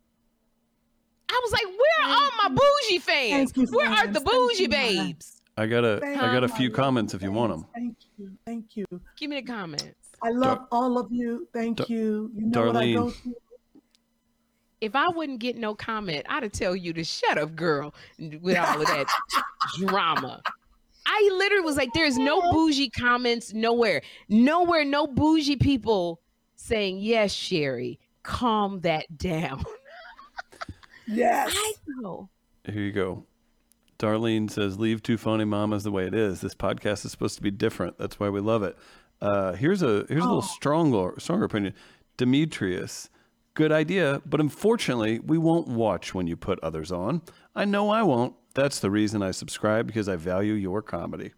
I was like, "Where are all my bougie fans? Thank you, Where are fans. the Thank bougie you, man. babes?" I got a Thank I got a you, few my comments if you want them. Thank you. Thank you. Give me the comments. I love Dar- all of you. Thank Dar- you. You know what I go Darlene. through. If I wouldn't get no comment, I'd have tell you to shut up, girl, with all of that drama. I literally was like, there's no bougie comments nowhere. Nowhere, no bougie people saying, yes, Sherry, calm that down. Yes. I know. Here you go. Darlene says, leave Too Funny Mamas the way it is. This podcast is supposed to be different. That's why we love it. Uh, here's a here's a little stronger stronger opinion. Demetrius, good idea, but unfortunately, we won't watch when you put others on. I know I won't. That's the reason I subscribe, because I value your comedy.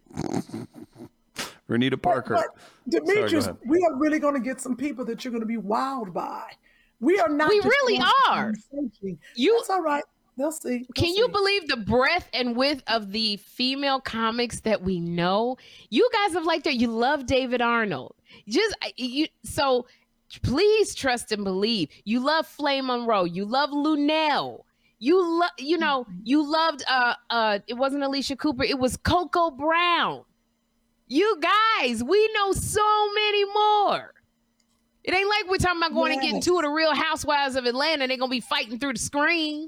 Renita Parker. But, Demetrius, Sorry, go ahead. we are really going to get some people that you're going to be wowed by. We are not. We just really going to are. conversation. You- That's all right. They'll see. They'll Can you see. believe the breadth and width of the female comics that we know? You guys have liked her. You love David Arnold. Just you. So please trust and believe. You love Flame Monroe. You love Lunel. You love. You know. You loved. Uh. Uh. It wasn't Alicia Cooper. It was Coco Brown. You guys. We know so many more. It ain't like we're talking about going and getting Yes. two of the Real Housewives of Atlanta. They're gonna be fighting through the screen.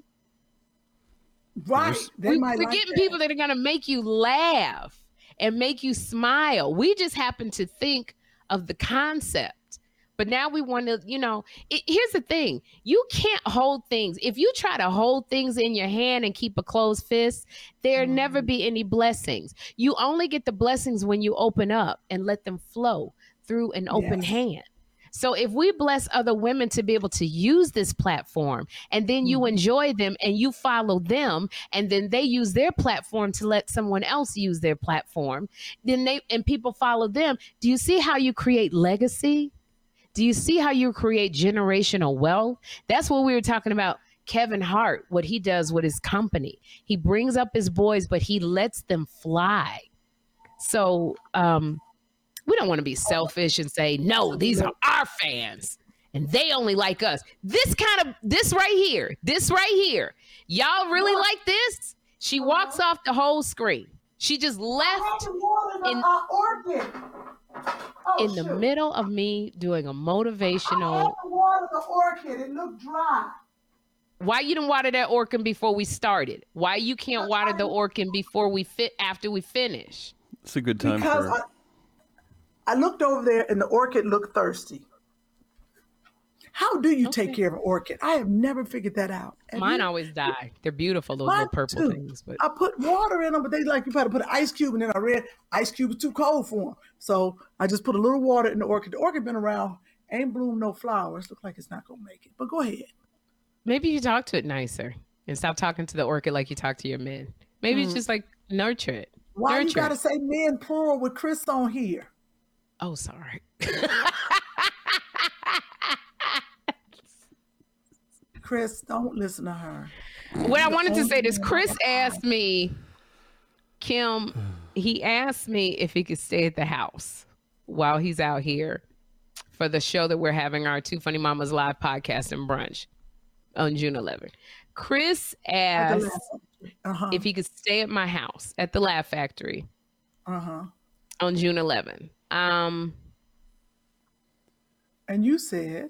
Right. They We, might we're like getting that. people that are going to make you laugh and make you smile. We just happen to think of the concept. But now we want to, you know, it, here's the thing. You can't hold things. If you try to hold things in your hand and keep a closed fist, there'll Mm-hmm. never be any blessings. You only get the blessings when you open up and let them flow through an open Yes. hand. So if we bless other women to be able to use this platform, and then you enjoy them and you follow them, and then they use their platform to let someone else use their platform, then they and people follow them. Do you see how you create legacy? Do you see how you create generational wealth? That's what we were talking about. Kevin Hart, what he does with his company. He brings up his boys, but he lets them fly. So, um, we don't want to be selfish and say, no, these are our fans and they only like us. This kind of, this right here, this right here. Y'all really like this? She walks off the whole screen. She just left in, orchid. Oh, in the shoot. middle of me doing a I motivational. had to water the orchid. It looked dry. Why you didn't water that orchid before we started? Why you can't water the orchid before we fit after we finish? It's a good time Because for I, I looked over there and the orchid looked thirsty. How do you Okay. take care of an orchid? I have never figured that out. Have Mine you? always die. They're beautiful, those Mine little purple too. things. But I put water in them, but they like you got to put an ice cube, and then I read ice cube is too cold for them. So I just put a little water in the orchid. The orchid been around, ain't bloomed no flowers. Look like it's not gonna make it. But go ahead. maybe you talk to it nicer and stop talking to the orchid like you talk to your men. Maybe it's just like nurture it. Why you nurture gotta it. say men plural with Chris on here? Oh, sorry. Chris, don't listen to her. What I wanted to say is Chris asked me, Kim, he asked me if he could stay at the house while he's out here for the show that we're having, our Two Funny Mamas live podcast and brunch on June eleventh. Chris asked Uh-huh. if he could stay at my house at the Laugh Factory Uh-huh. on June eleventh. Um, And you said,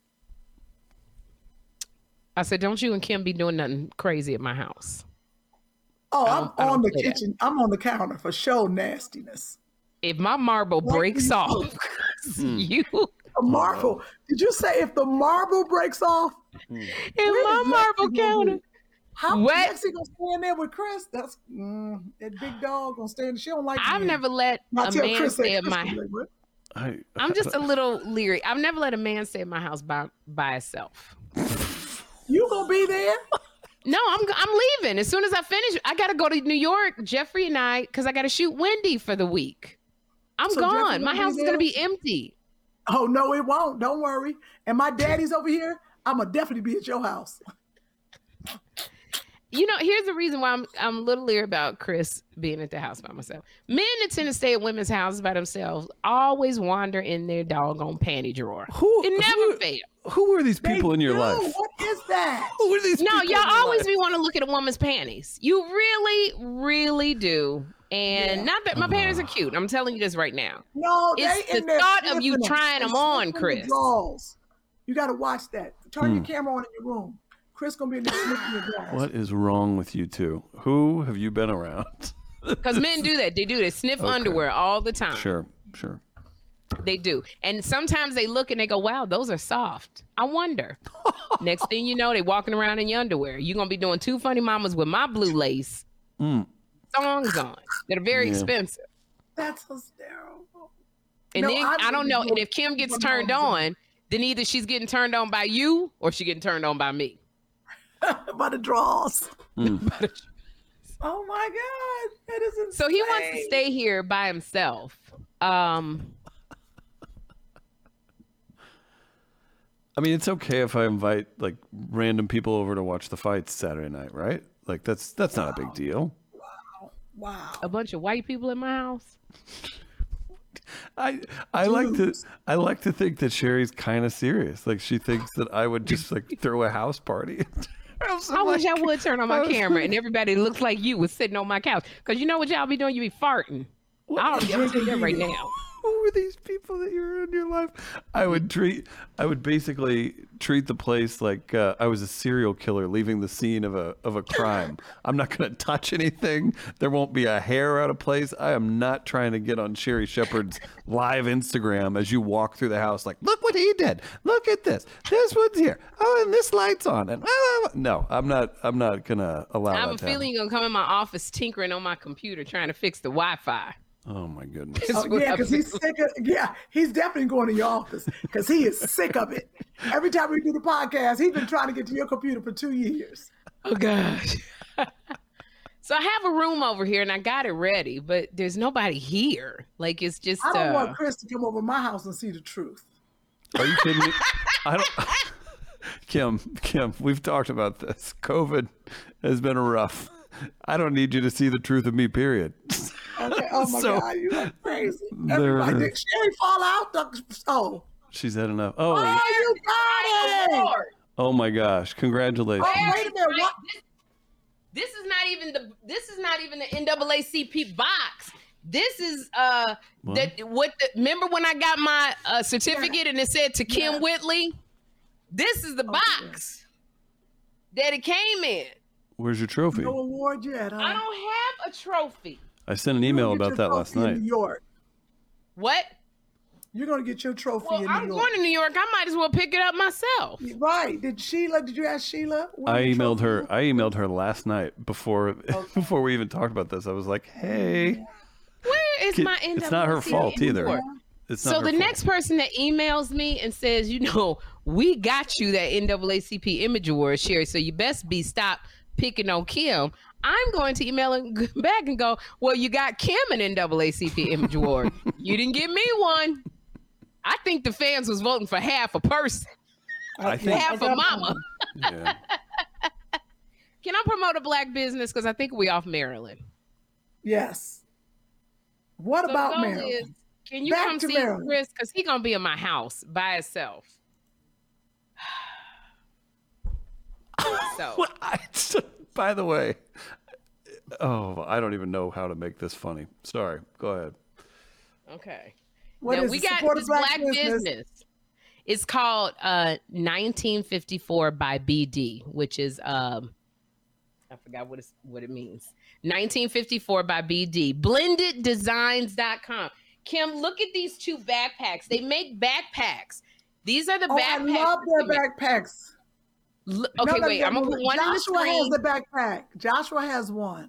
I said, don't you and Kim be doing nothing crazy at my house. oh, I I'm don't- I don't on the play that. kitchen. I'm on the counter for show nastiness. If my marble What breaks do you off, you, A marble. Did you say if the marble breaks off? in Where my is marble Lexi gonna counter. be? How What? Lexi gonna stay in there with Chris? That's mm, that big dog gonna stay in. She don't like. I've men. never let Now a tell man Chris stay that at Chris my can live with. I, I'm just a little leery. I've never let a man stay at my house by by himself. You gonna be there? No, I'm I'm leaving as soon as I finish. I got to go to New York, Jeffrey and I, because I got to shoot Wendy for the week. I'm So Jeffrey gone. My gonna be house is there? gonna be empty. Oh no, it won't. Don't worry. And my daddy's over here. I'm gonna definitely be at your house. You know, here's the reason why I'm I'm a little leery about Chris being at the house by myself. Men that tend to stay at women's houses by themselves always wander in their doggone panty drawer. Who- it never who- fails. who are these people They in your do. life? What is that? Who are these No, people in y'all your always life? be want to look at a woman's panties. You really, really do. And Yeah. not that my panties are cute. I'm telling you this right now. No, It's they the in there thought of you sniffing trying They them on, sniffing the Chris. drawers. You got to watch that. Turn Hmm. your camera on in your room. Chris gonna be in there sniffing your drawers. What is wrong with you two? Who have you been around? Because men do that. They do. They sniff Okay. underwear all the time. Sure, sure. They do. And sometimes they look and they go, wow, those are soft. I wonder. Next thing you know, they walking around in your underwear. You're going to be doing Two Funny Mamas with my blue lace Mm. songs on that are very Yeah. expensive. That's hysterical. And No, then, I'm I don't know. gonna And do if Kim gets Two turned Funny Mamas on, then either she's getting turned on by you or she getting turned on by me. by the drawers. Mm. Oh my God, that is insane. So he wants to stay here by himself. Um, I mean, it's okay if I invite like random people over to watch the fights Saturday night, right? Like that's that's not a big deal. Wow. a bunch of white people in my house. I I like to I like to think that Sherry's kind of serious. Like she thinks that I would just like throw a house party. I wish I would turn on my I was- camera and everybody looks like you was sitting on my couch. Because you know what y'all be doing? You be farting. I'll tell you that right now. Who are these people that you're in your life? I would treat, I would basically treat the place like uh, I was a serial killer leaving the scene of a of a crime. I'm not going to touch anything. There won't be a hair out of place. I am not trying to get on Sherry Shepherd's live Instagram as you walk through the house. Like, look what he did. Look at this. This one's here. Oh, and this light's on. And ah, no, I'm not. I'm not going to allow I have that a to feeling you're going to come in my office tinkering on my computer trying to fix the Wi-Fi. happen. Oh my goodness. Oh, yeah, because he's sick of, yeah, he's definitely going to your office because he is sick of it. Every time we do the podcast, he's been trying to get to your computer for two years. Oh, gosh. So I have a room over here and I got it ready, but there's nobody here. Like, it's just. I don't uh, want Chris to come over my house and see the truth. Are you kidding me? I don't. Kim, Kim, we've talked about this. COVID has been rough. I don't need you to see the truth of me, period. Okay. Oh my So, God, you are crazy. there- Everybody, did Sherry fall out? Doc- Oh, She's had enough. Oh, oh, you got it. oh my gosh! Congratulations. Oh, wait a minute. What? This, this is not even the. This is not even the N double A C P box. This is uh What? that what the, remember when I got my uh, certificate and it said to Kim Yeah. Whitley? This is the box that it came in. Where's your trophy? No award yet, huh? I don't have a trophy. I sent an email You'll get about your that last trophy in night. New York. What? You're going to get your trophy Well, in New I'm York. going to New York. I might as well pick it up myself. Right. Did Sheila, did you ask Sheila? I emailed her. I emailed her last night before Okay. before we even talked about this. I was like, "Hey, Where is Kid- my N double A C P? it's not her fault either. award? It's not So her the fault." next person that emails me and says, you know, we got you that N double A C P Image Award, Sherry, so you best be stop picking on Kim. I'm going to email him back and go, well, you got Kim an N double A C P Image Award. You didn't give me one. I think the fans was voting for half a person. I think- half a mama. Yeah. Can I promote a black business? Because I think we off Maryland. Yes. What So about the goal Maryland? is, can you Back come to see Maryland. Chris? Because he going to be in my house by himself. So, What? I, by the way, oh, I don't even know how to make this funny. Sorry. Go ahead. okay. What now is we it? got Support a this black black, business. business. It's called uh, nineteen fifty-four by B D, which is um, I forgot what it's what it means. nineteen fifty-four by B D. blended designs dot com. Kim, look at these two backpacks. They make backpacks. These are the Oh, I backpacks. love their backpacks. Look- No, okay, no, wait. no, I'm gonna no. put one on the Joshua has screen. the backpack. Joshua has one.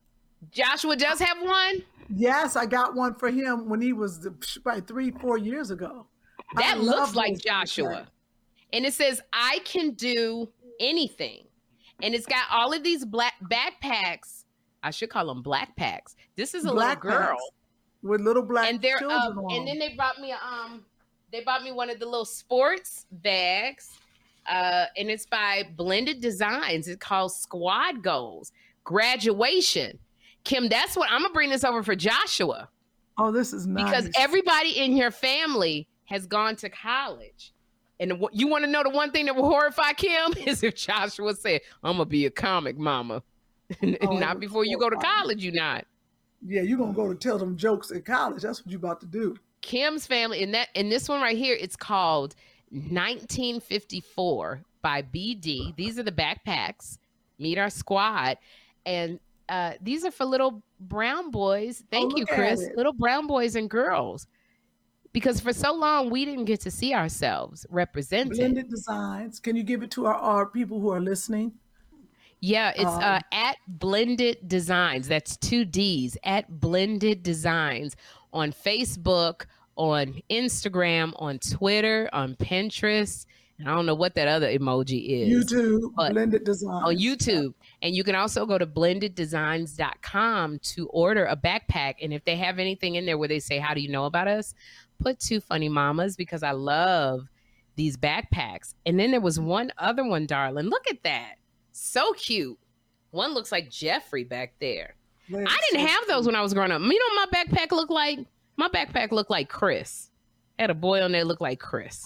Joshua does have one. Yes, I got one for him when he was about three, four years ago. I That love looks like those Joshua. backpacks. And it says, I can do anything. And it's got all of these black backpacks. I should call them black packs. This is a Black little girl. packs with little black And they're children um, on. and then they brought me a, um they bought me one of the little sports bags. Uh, and it's by Blended Designs. It's called Squad Goals. Graduation. Kim, that's what I'm gonna bring this over for Joshua. Oh, this is nice. Because everybody in your family has gone to college. And what you want to know the one thing that will horrify Kim is if Joshua said, I'm gonna be a comic mama. Oh, Not before you go to college, you not. Yeah, you're gonna go to tell them jokes at college. That's what you're about to do. Kim's family, and that in this one right here, it's called nineteen fifty-four by B D. These are the backpacks. Meet our squad. And uh, these are for little brown boys. Thank Oh, you, look at Chris. it. Little brown boys and girls. Because for so long, we didn't get to see ourselves represented. Blended Designs. Can you give it to our, our people who are listening? Yeah, it's Um, uh, at Blended Designs. That's two D's, at Blended Designs on Facebook, on Instagram, on Twitter, on Pinterest. And I don't know what that other emoji is. YouTube, but- Blended Designs. On YouTube. And you can also go to blended designs dot com to order a backpack. And if they have anything in there where they say, how do you know about us? Put Two Funny Mamas, because I love these backpacks. And then there was one other one, darling. Look at that. So cute. One looks like Jeffrey back there. That's I didn't so have those when I was growing up. You know what my backpack looked like? My backpack looked like Chris. I had a boy on there look like Chris.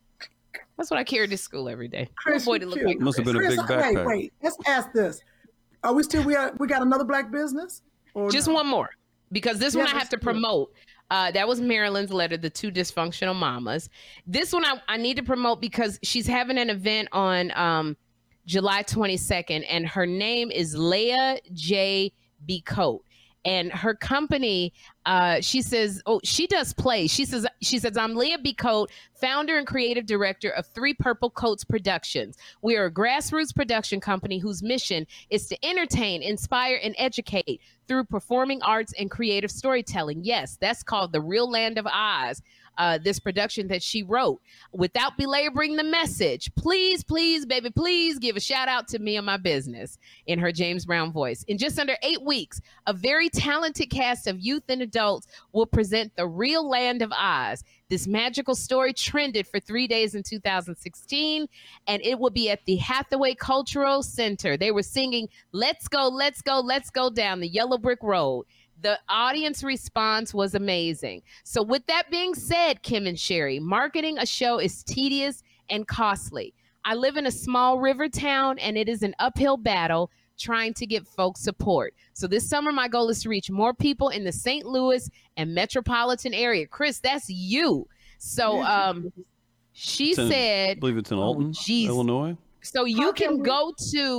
That's what I carried to school every day. Chris, Little boy you that looked cute. like Must have Chris. been a big Chris, wait, backpack. wait. Let's ask this. Are we still, we, are, we got another black business? Or Just no? one more, because this Yeah, one I have let's to do it. promote. Uh, that was Marilyn's letter, The Two Dysfunctional Mamas. This one I, I need to promote because she's having an event on um, July twenty-second, and her name is Leah J. B. Coat. And her company, uh, she says, oh, she does plays. She says, she says, I'm Leah B. Coat, founder and creative director of Three Purple Coats Productions. We are a grassroots production company whose mission is to entertain, inspire, and educate through performing arts and creative storytelling. Yes, that's called The Real Land of Oz. Uh, this production that she wrote. Without belaboring the message, please, please, baby, please give a shout out to me and my business in her James Brown voice. In just under eight weeks, a very talented cast of youth and adults will present The Real Land of Oz. This magical story trended for three days in two thousand sixteen, and it will be at the Hathaway Cultural Center. They were singing, Let's Go, Let's Go, Let's Go Down the Yellow Brick Road. The audience response was amazing. So with that being said, Kim and Sherry, marketing a show is tedious and costly. I live in a small river town, and it is an uphill battle trying to get folks support. So this summer, my goal is to reach more people in the Saint Louis and metropolitan area. Chris, that's you. So um, she It's in- I said, believe it's in Alton, geez. Illinois. so you can go to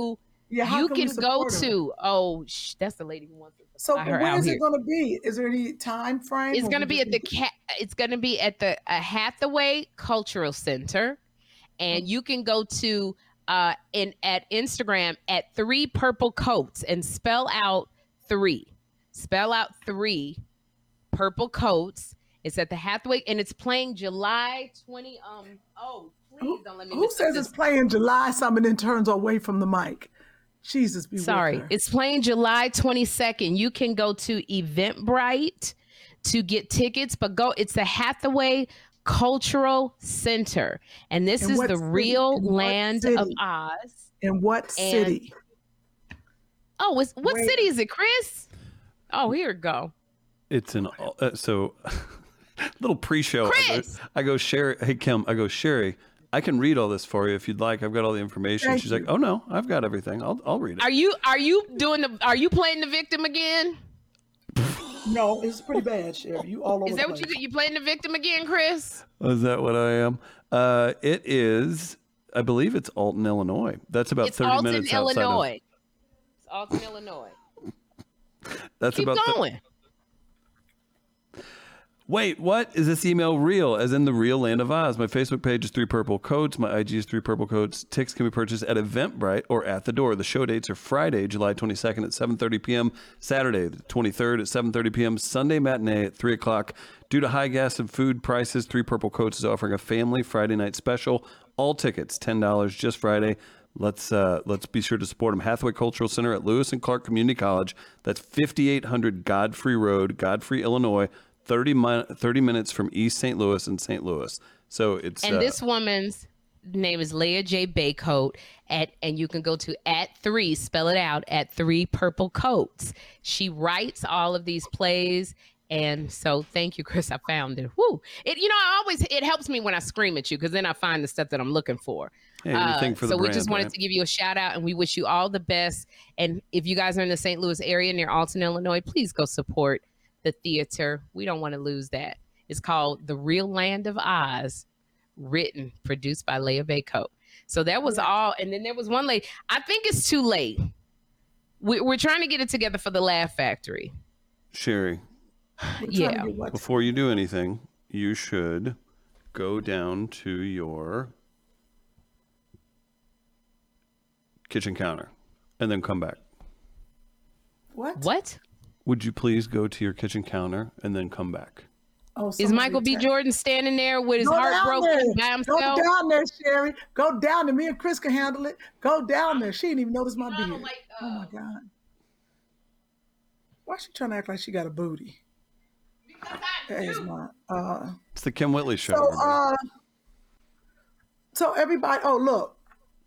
Yeah, how you can we can go support her? to, oh, sh- that's the lady who wants to So fly her where out is here. it going to be? Is there any time frame? It's or going to we be just at the need to- cat. It's going to be at the uh, Hathaway Cultural Center, and you can go to uh in at Instagram at Three Purple Coats and spell out three, spell out three Purple Coats. It's at the Hathaway, and it's playing July twentieth. Um. Oh, please don't let me. Who mess up says this. it's playing July something and then turns away from the mic? Jesus be Sorry, with her. it's playing July twenty-second. You can go to Eventbrite to get tickets, but go, it's the Hathaway Cultural Center. And this In is what the city? real In what land of city? Oz. In what And- city? Oh, it's, what Wait. city is it, Chris? Oh, here it go. It's an uh, so little pre-show. I go, Chris! I go, Sherry. Hey Kim, I go, Sherry. I can read all this for you if you'd like. I've got all the information. Thank She's you. like, oh no, I've got everything. I'll I'll read it. Are you are you doing the are you playing the victim again? No, it's pretty bad, Sherry. You all over Is that the what you place. you playing the victim again, Chris? Is that what I am? Uh, it is. I believe it's Alton, Illinois. That's about It's thirty Alton, minutes outside Illinois. It's Alton, Illinois. of. That's Keep about. th- going. Wait, what? Is this email real? As in the real land of Oz? My Facebook page is Three Purple Coats. My I G is Three Purple Coats. Tickets can be purchased at Eventbrite or at the door. The show dates are Friday, July twenty-second at seven thirty p.m., Saturday, the twenty-third at seven thirty p.m., Sunday matinee at three o'clock. Due to high gas and food prices, Three Purple Coats is offering a family Friday night special. All tickets, ten dollars just Friday. Let's uh, let's be sure to support them. Hathaway Cultural Center at Lewis and Clark Community College. That's fifty-eight hundred Godfrey Road, Godfrey, Illinois. thirty, mi- thirty minutes from East Saint Louis and Saint Louis. So it's And uh, this woman's name is Leah J. Baycoat, at and you can go to at three, spell it out, at Three Purple Coats. She writes all of these plays. And so thank you, Chris. I found it. Woo. It, you know, I always, it helps me when I scream at you because then I find the stuff that I'm looking for. Hey, anything for the so we brand, just wanted right? to give you a shout out and we wish you all the best. And if you guys are in the Saint Louis area near Alton, Illinois, please go support the theater. We don't want to lose that. It's called The Real Land of Oz, written, produced by Leah Baycoat. So that was all. And then there was one lady. I think it's too late. We, we're trying to get it together for the Laugh Factory. Sherry, We're trying Yeah. to get what- before you do anything, you should go down to your kitchen counter and then come back. What? What? Would you please go to your kitchen counter and then come back? Oh, Is somebody Michael B. text- Jordan standing there with his Go heart down broken there. by Go himself? down there, Sherry. Go down there. Me and Chris can handle it. Go down there. She didn't even notice my beard. Oh my God. Why is she trying to act like she got a booty? That is my uh It's the Kim Whitley show. so everybody. uh so everybody, oh look.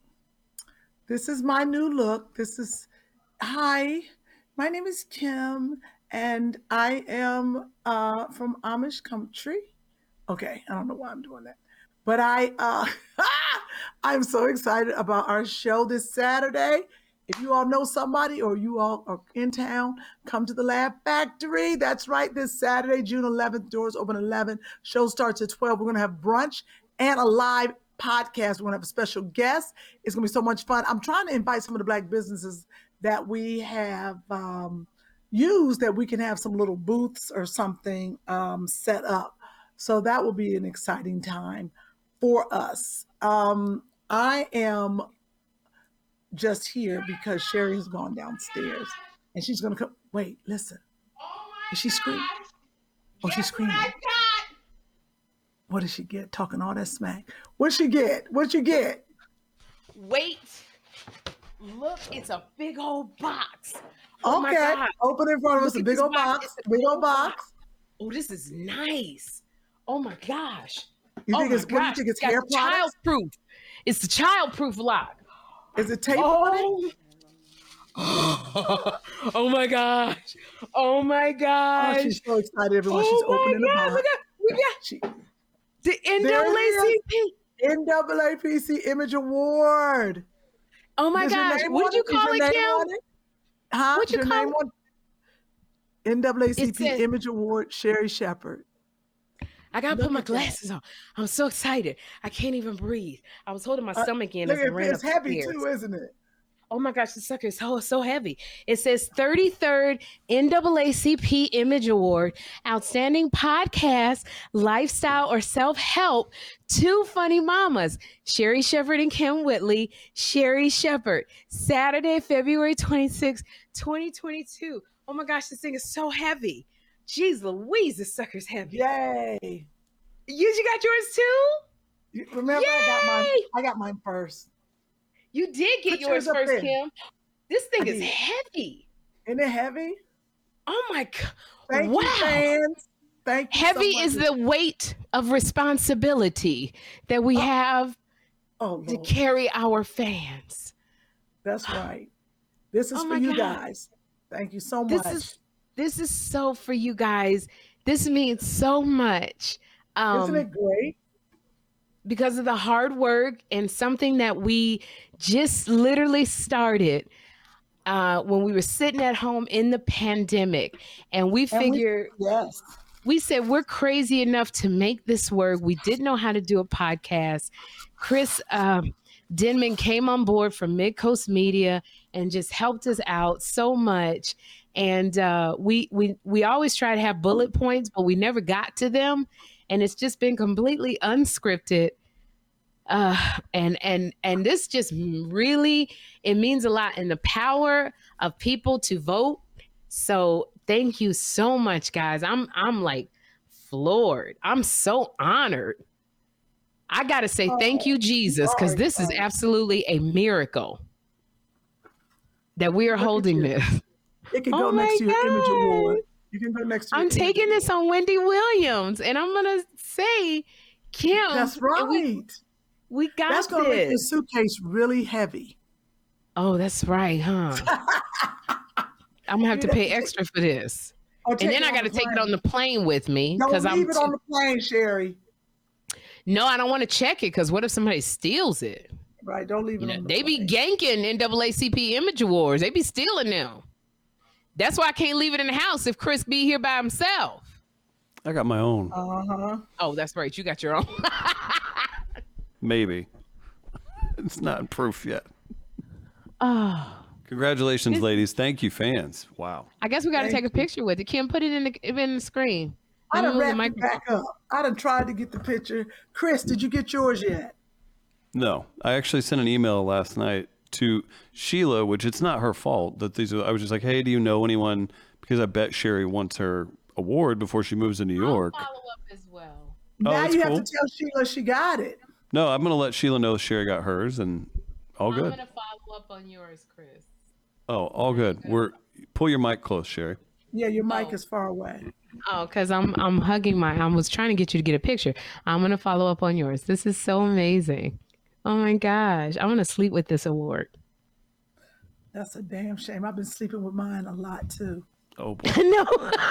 This is my new look. This is hi. My name is Kim and I am uh from Amish country. Okay, I don't know why I'm doing that. But I uh I'm so excited about our show this Saturday. If you all know somebody or you all are in town, come to the Laugh Factory. That's right, this Saturday, June eleventh, doors open at eleven. Show starts at twelve. We're going to have brunch and a live podcast. We're going to have a special guest. It's going to be so much fun. I'm trying to invite some of the Black businesses that we have um, used that we can have some little booths or something um, set up. So that will be an exciting time for us. Um, I am just here because Sherry has gone downstairs and she's going to come. Wait, listen. Is she screaming? Oh, she's screaming. What did she get? Talking all that smack. What'd she get? What'd you get? Wait. Look, it's a big old box. Oh my Okay. God. Open in front of us, Look a at big this old box. box. It's a Big big old old box. Oh, this is nice. Oh my gosh. You oh think my it's, what do you gosh. think it's got hair the products? childproof. It's the childproof lock. Is it tape on it? Oh. oh my gosh. Oh my Oh, gosh. she's so excited, everyone. Oh She's my opening the God, box. we got, we got She, the N There double it A C P. N double A P C Image Award. Oh my Is your gosh. name What on did you Is your call it, name Kim? on it? Huh? What'd Is you your call name it? on N double A C P It says- Image Award, Sherry Shepard. I gotta Look put my at that. glasses on. I'm so excited. I can't even breathe. I was holding my Uh, stomach in Look as I at ran it. It's heavy upstairs. too, isn't it? Oh my gosh, the sucker is so, so heavy. It says thirty-third N double A C P Image Award, Outstanding Podcast, Lifestyle or Self-Help, Two Funny Mamas, Sherri Shepherd and Kim Whitley, Sherri Shepherd, Saturday, February twenty-sixth, twenty twenty-two. Oh my gosh, this thing is so heavy. Jeez Louise, this sucker's heavy. Yay. You, you got yours too? Remember, Yay! I got mine. I got mine first. You did get Put yours yours up first, there. Kim. This thing I is did. heavy. Isn't it heavy? Oh my God. Thank wow. you, fans. Thank you. Heavy so is much. the weight of responsibility that we have oh, to Lord. carry our fans. That's right. This is Oh for my you God. guys. Thank you so This much. is this is so for you guys. This means so much. Um, Isn't it great? because of the hard work and something that we just literally started uh, when we were sitting at home in the pandemic. And we And we- figured, yes. we said, we're crazy enough to make this work. We didn't know how to do a podcast. Chris um, Denman came on board from Midcoast Media and just helped us out so much. And uh, we, we, we always try to have bullet points, but we never got to them. And it's just been completely unscripted. Uh, and and and this just really, it means a lot, and the power of people to vote. So thank you so much, guys. I'm I'm like floored. I'm so honored. I gotta say thank you, Jesus, because this is absolutely a miracle that we are Look at holding you. this. It can Oh go next my to your image God. award. You can go next to your I'm image taking award. this on Wendy Williams, and I'm gonna say, Kim, That's and right. We, we got That's going to make your this. suitcase really heavy. Oh, that's right, huh? I'm gonna have to You pay know, extra for this, Or and take then it I on got to the take it plane. on the plane with me Don't because I'm. leave it too- on the plane, Sherri. no, I don't want to check it because what if somebody steals it? Right, don't leave it You know, on the they be plane. ganking N double A C P Image Awards. They be stealing them. That's why I can't leave it in the house if Chris be here by himself. I got my own. Uh-huh. Oh, that's right. You got your own. Maybe. It's not proof yet. Oh, Congratulations, This- ladies. Thank you, fans. Wow. I guess we got to Thank take a picture with it. Kim, put it in the in the screen. I Let me done move the wrapped it microphone. back up. I done tried to get the picture. Chris, did you get yours yet? No, I actually sent an email last night to Sheila, which it's not her fault that these are, I was just like, hey, do you know anyone? Because I bet Sherri wants her award before she moves to New York. I'll follow up as well. Oh, now that's you cool. have to tell Sheila she got it. No, I'm going to let Sheila know Sherri got hers and all I'm good. gonna follow up on yours, Chris. Oh, all good. We're pull your mic close, Sherri. Yeah, your mic Oh. is far away. Oh, because I'm I'm hugging my. I was trying to get you to get a picture. I'm gonna follow up on yours. This is so amazing. Oh my gosh, I want to sleep with this award. That's a damn shame. I've been sleeping with mine a lot too. Oh boy. No.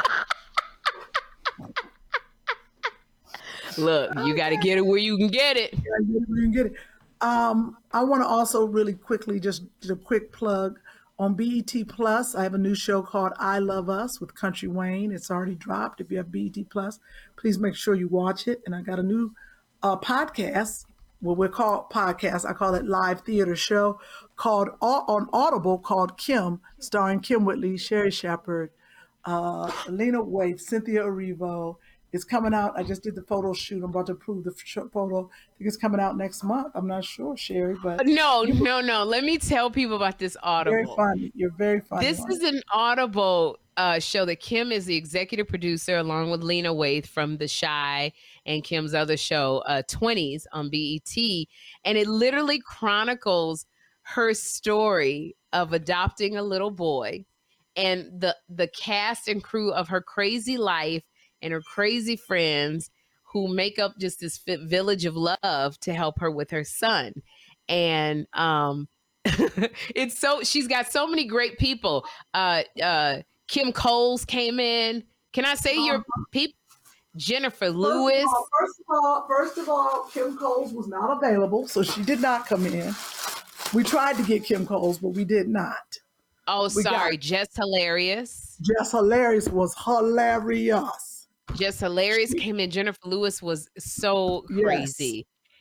Look, you got to get it where you can get it. Yeah, you can get it. Um, I want to also really quickly just do a quick plug on B E T Plus. I have a new show called I Love Us with Country Wayne. It's already dropped. If you have B E T Plus, please make sure you watch it. And I got a new uh, podcast. Well, we're called podcast. I call it Live Theater Show called on Audible called Kim, starring Kim Whitley, Sherri Shepherd, uh, Lena Waithe, Cynthia Erivo. It's coming out. I just did the photo shoot. I'm about to approve the f- photo. I think it's coming out next month. I'm not sure, Sherri, but No, no, no. Let me tell people about this very Audible. funny. You're very funny. This on is it. an Audible uh, show that Kim is the executive producer, along with Lena Waithe from The Chi and Kim's other show, uh, twenties on B E T. And it literally chronicles her story of adopting a little boy and the the cast and crew of her crazy life and her crazy friends who make up just this fi- village of love to help her with her son. And um it's so she's got so many great people. Uh uh Kim Coles came in. Can I say your people? Jennifer Lewis. First of all, first of all, Kim Coles was not available, so she did not come in. We tried to get Kim Coles, but we did not. Oh, We got- sorry. Jess Hilarious. Jess Hilarious was hilarious. Jess Hilarious came in. Jennifer Lewis was so Yes. crazy.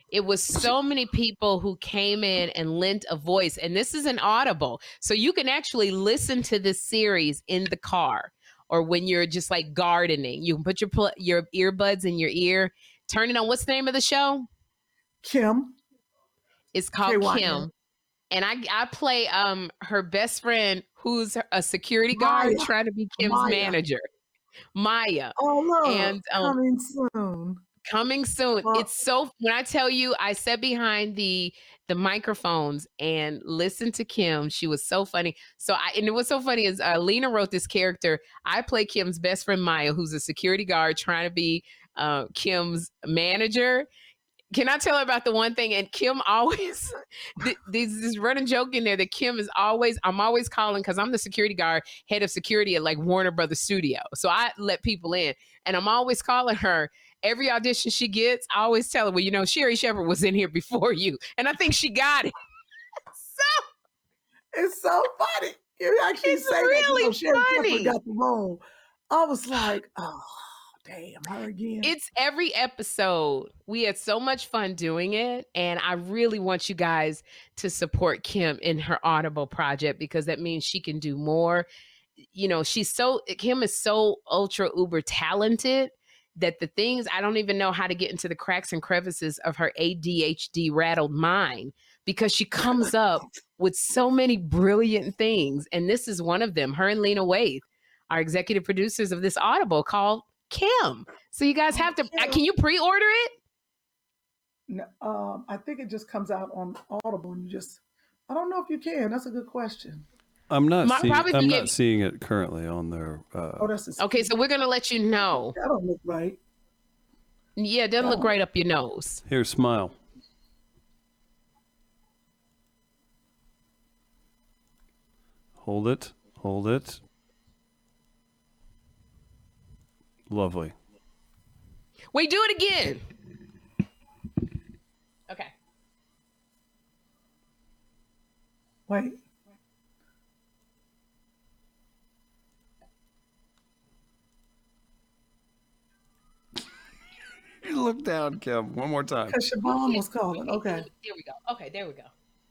It was so many people who came in and lent a voice. And this is an Audible. So you can actually listen to this series in the car or when you're just like gardening. You can put your pl- your earbuds in your ear, turn it on. What's the name of the show? Kim. It's called Kim. And I I play um her best friend who's a security guard Maya. trying to be Kim's Maya. manager. Maya. Oh, look. And, um, coming soon. Coming soon. Well, it's so when I tell you, I sat behind the the microphones and listened to Kim. She was so funny. So I and it was so funny is uh, Lena wrote this character. I play Kim's best friend Maya, who's a security guard trying to be uh, Kim's manager. Can I tell her about the one thing? And Kim always, there's this running joke in there that Kim is always, I'm always calling because I'm the security guard, head of security at like Warner Brothers Studio. So I let people in and I'm always calling her. Every audition she gets, I always tell her, well, you know, Sherri Shepherd was in here before you. And I think she got it. So it's so funny. You actually it's say really that, you know, Sherri funny. Shepherd got the role. I was like, oh. Damn, her again. It's every episode. We had so much fun doing it. And I really want you guys to support Kim in her Audible project because that means she can do more. You know, she's so, Kim is so ultra uber talented that the things, I don't even know how to get into the cracks and crevices of her A D H D rattled mind because she comes up with so many brilliant things. And this is one of them. Her and Lena Waithe are executive producers of this Audible called Kim. So you guys have to, uh, can you pre-order it? No, um, I think it just comes out on Audible and you just, I don't know if you can. That's a good question. I'm not My- seeing. probably I'm get- not seeing it currently on their. Uh, Oh, that's a, Okay, so we're going to let you know. that don't look right. Yeah, it doesn't look right up your nose. Here, smile. Hold it. Hold it. Lovely. Wait, do it again. Okay. Wait. Look down, Kim. One more time. Because Siobhan was calling. Okay. There we go. Okay, there we go.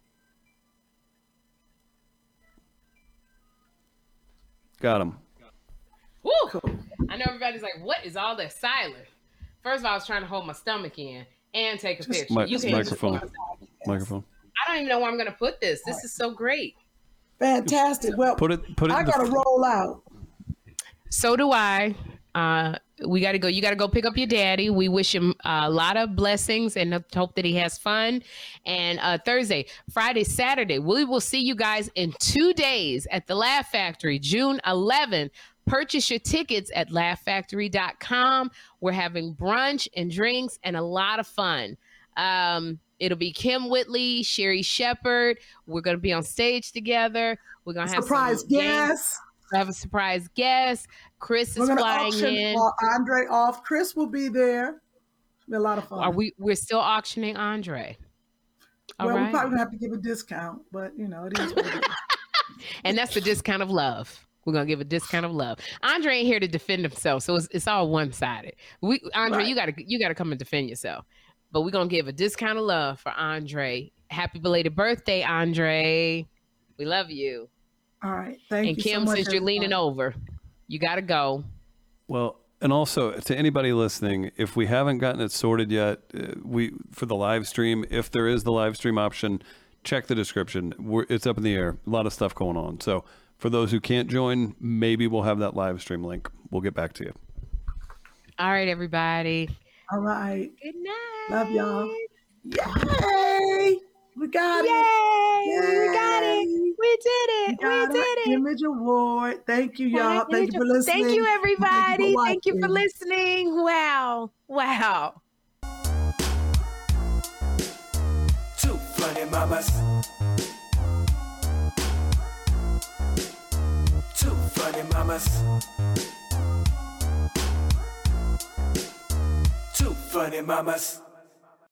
Got him. Woo! I know everybody's like, what is all that silent? First of all, I was trying to hold my stomach in and take a picture. Mi- You can't microphone. just- Microphone. I don't even know where I'm going to put this. This is so great. Fantastic. Well, Put it. Put it. I in the got to roll out. So do I. Uh, we got to go. You got to go pick up your daddy. We wish him a lot of blessings and hope that he has fun. And uh, Thursday, Friday, Saturday, we will see you guys in two days at the Laugh Factory, June eleventh. Purchase your tickets at laugh factory dot com. We're having brunch and drinks and a lot of fun. Um, it'll be Kim Whitley, Sherri Shepherd. We're going to be on stage together. We're going to have Surprise some games. guest. We have a surprise guest. Chris We're is going to flying auction in. uh, Andre off. Chris will be there. It'll be a lot of fun. Are we? We're still auctioning Andre. All well, right. we're probably going to have to give a discount, but, you know, it is what it is. And that's the discount of love. We're gonna give a discount of love. Andre ain't here to defend himself, so it's, it's all one sided. We Andre, Right. you gotta you gotta come and defend yourself. But we're gonna give a discount of love for Andre. Happy belated birthday, Andre. We love you. All right. Thank and you Kim, so much, since you're leaning everybody. over, you gotta go. Well, and also to anybody listening, if we haven't gotten it sorted yet, uh, we for the live stream, if there is the live stream option, check the description. We're, it's up in the air. A lot of stuff going on. So for those who can't join, maybe we'll have that live stream link. We'll get back to you. All right, everybody. All right. Good night. Love y'all. Yay! We got Yay! it. We got it. We did it. We, got we did our it. Image Award. Thank you, y'all. Thank you for listening. Thank you, everybody. Thank you for watching. listening. Wow. Wow. Two funny mamas. Two funny mamas. Two funny mamas.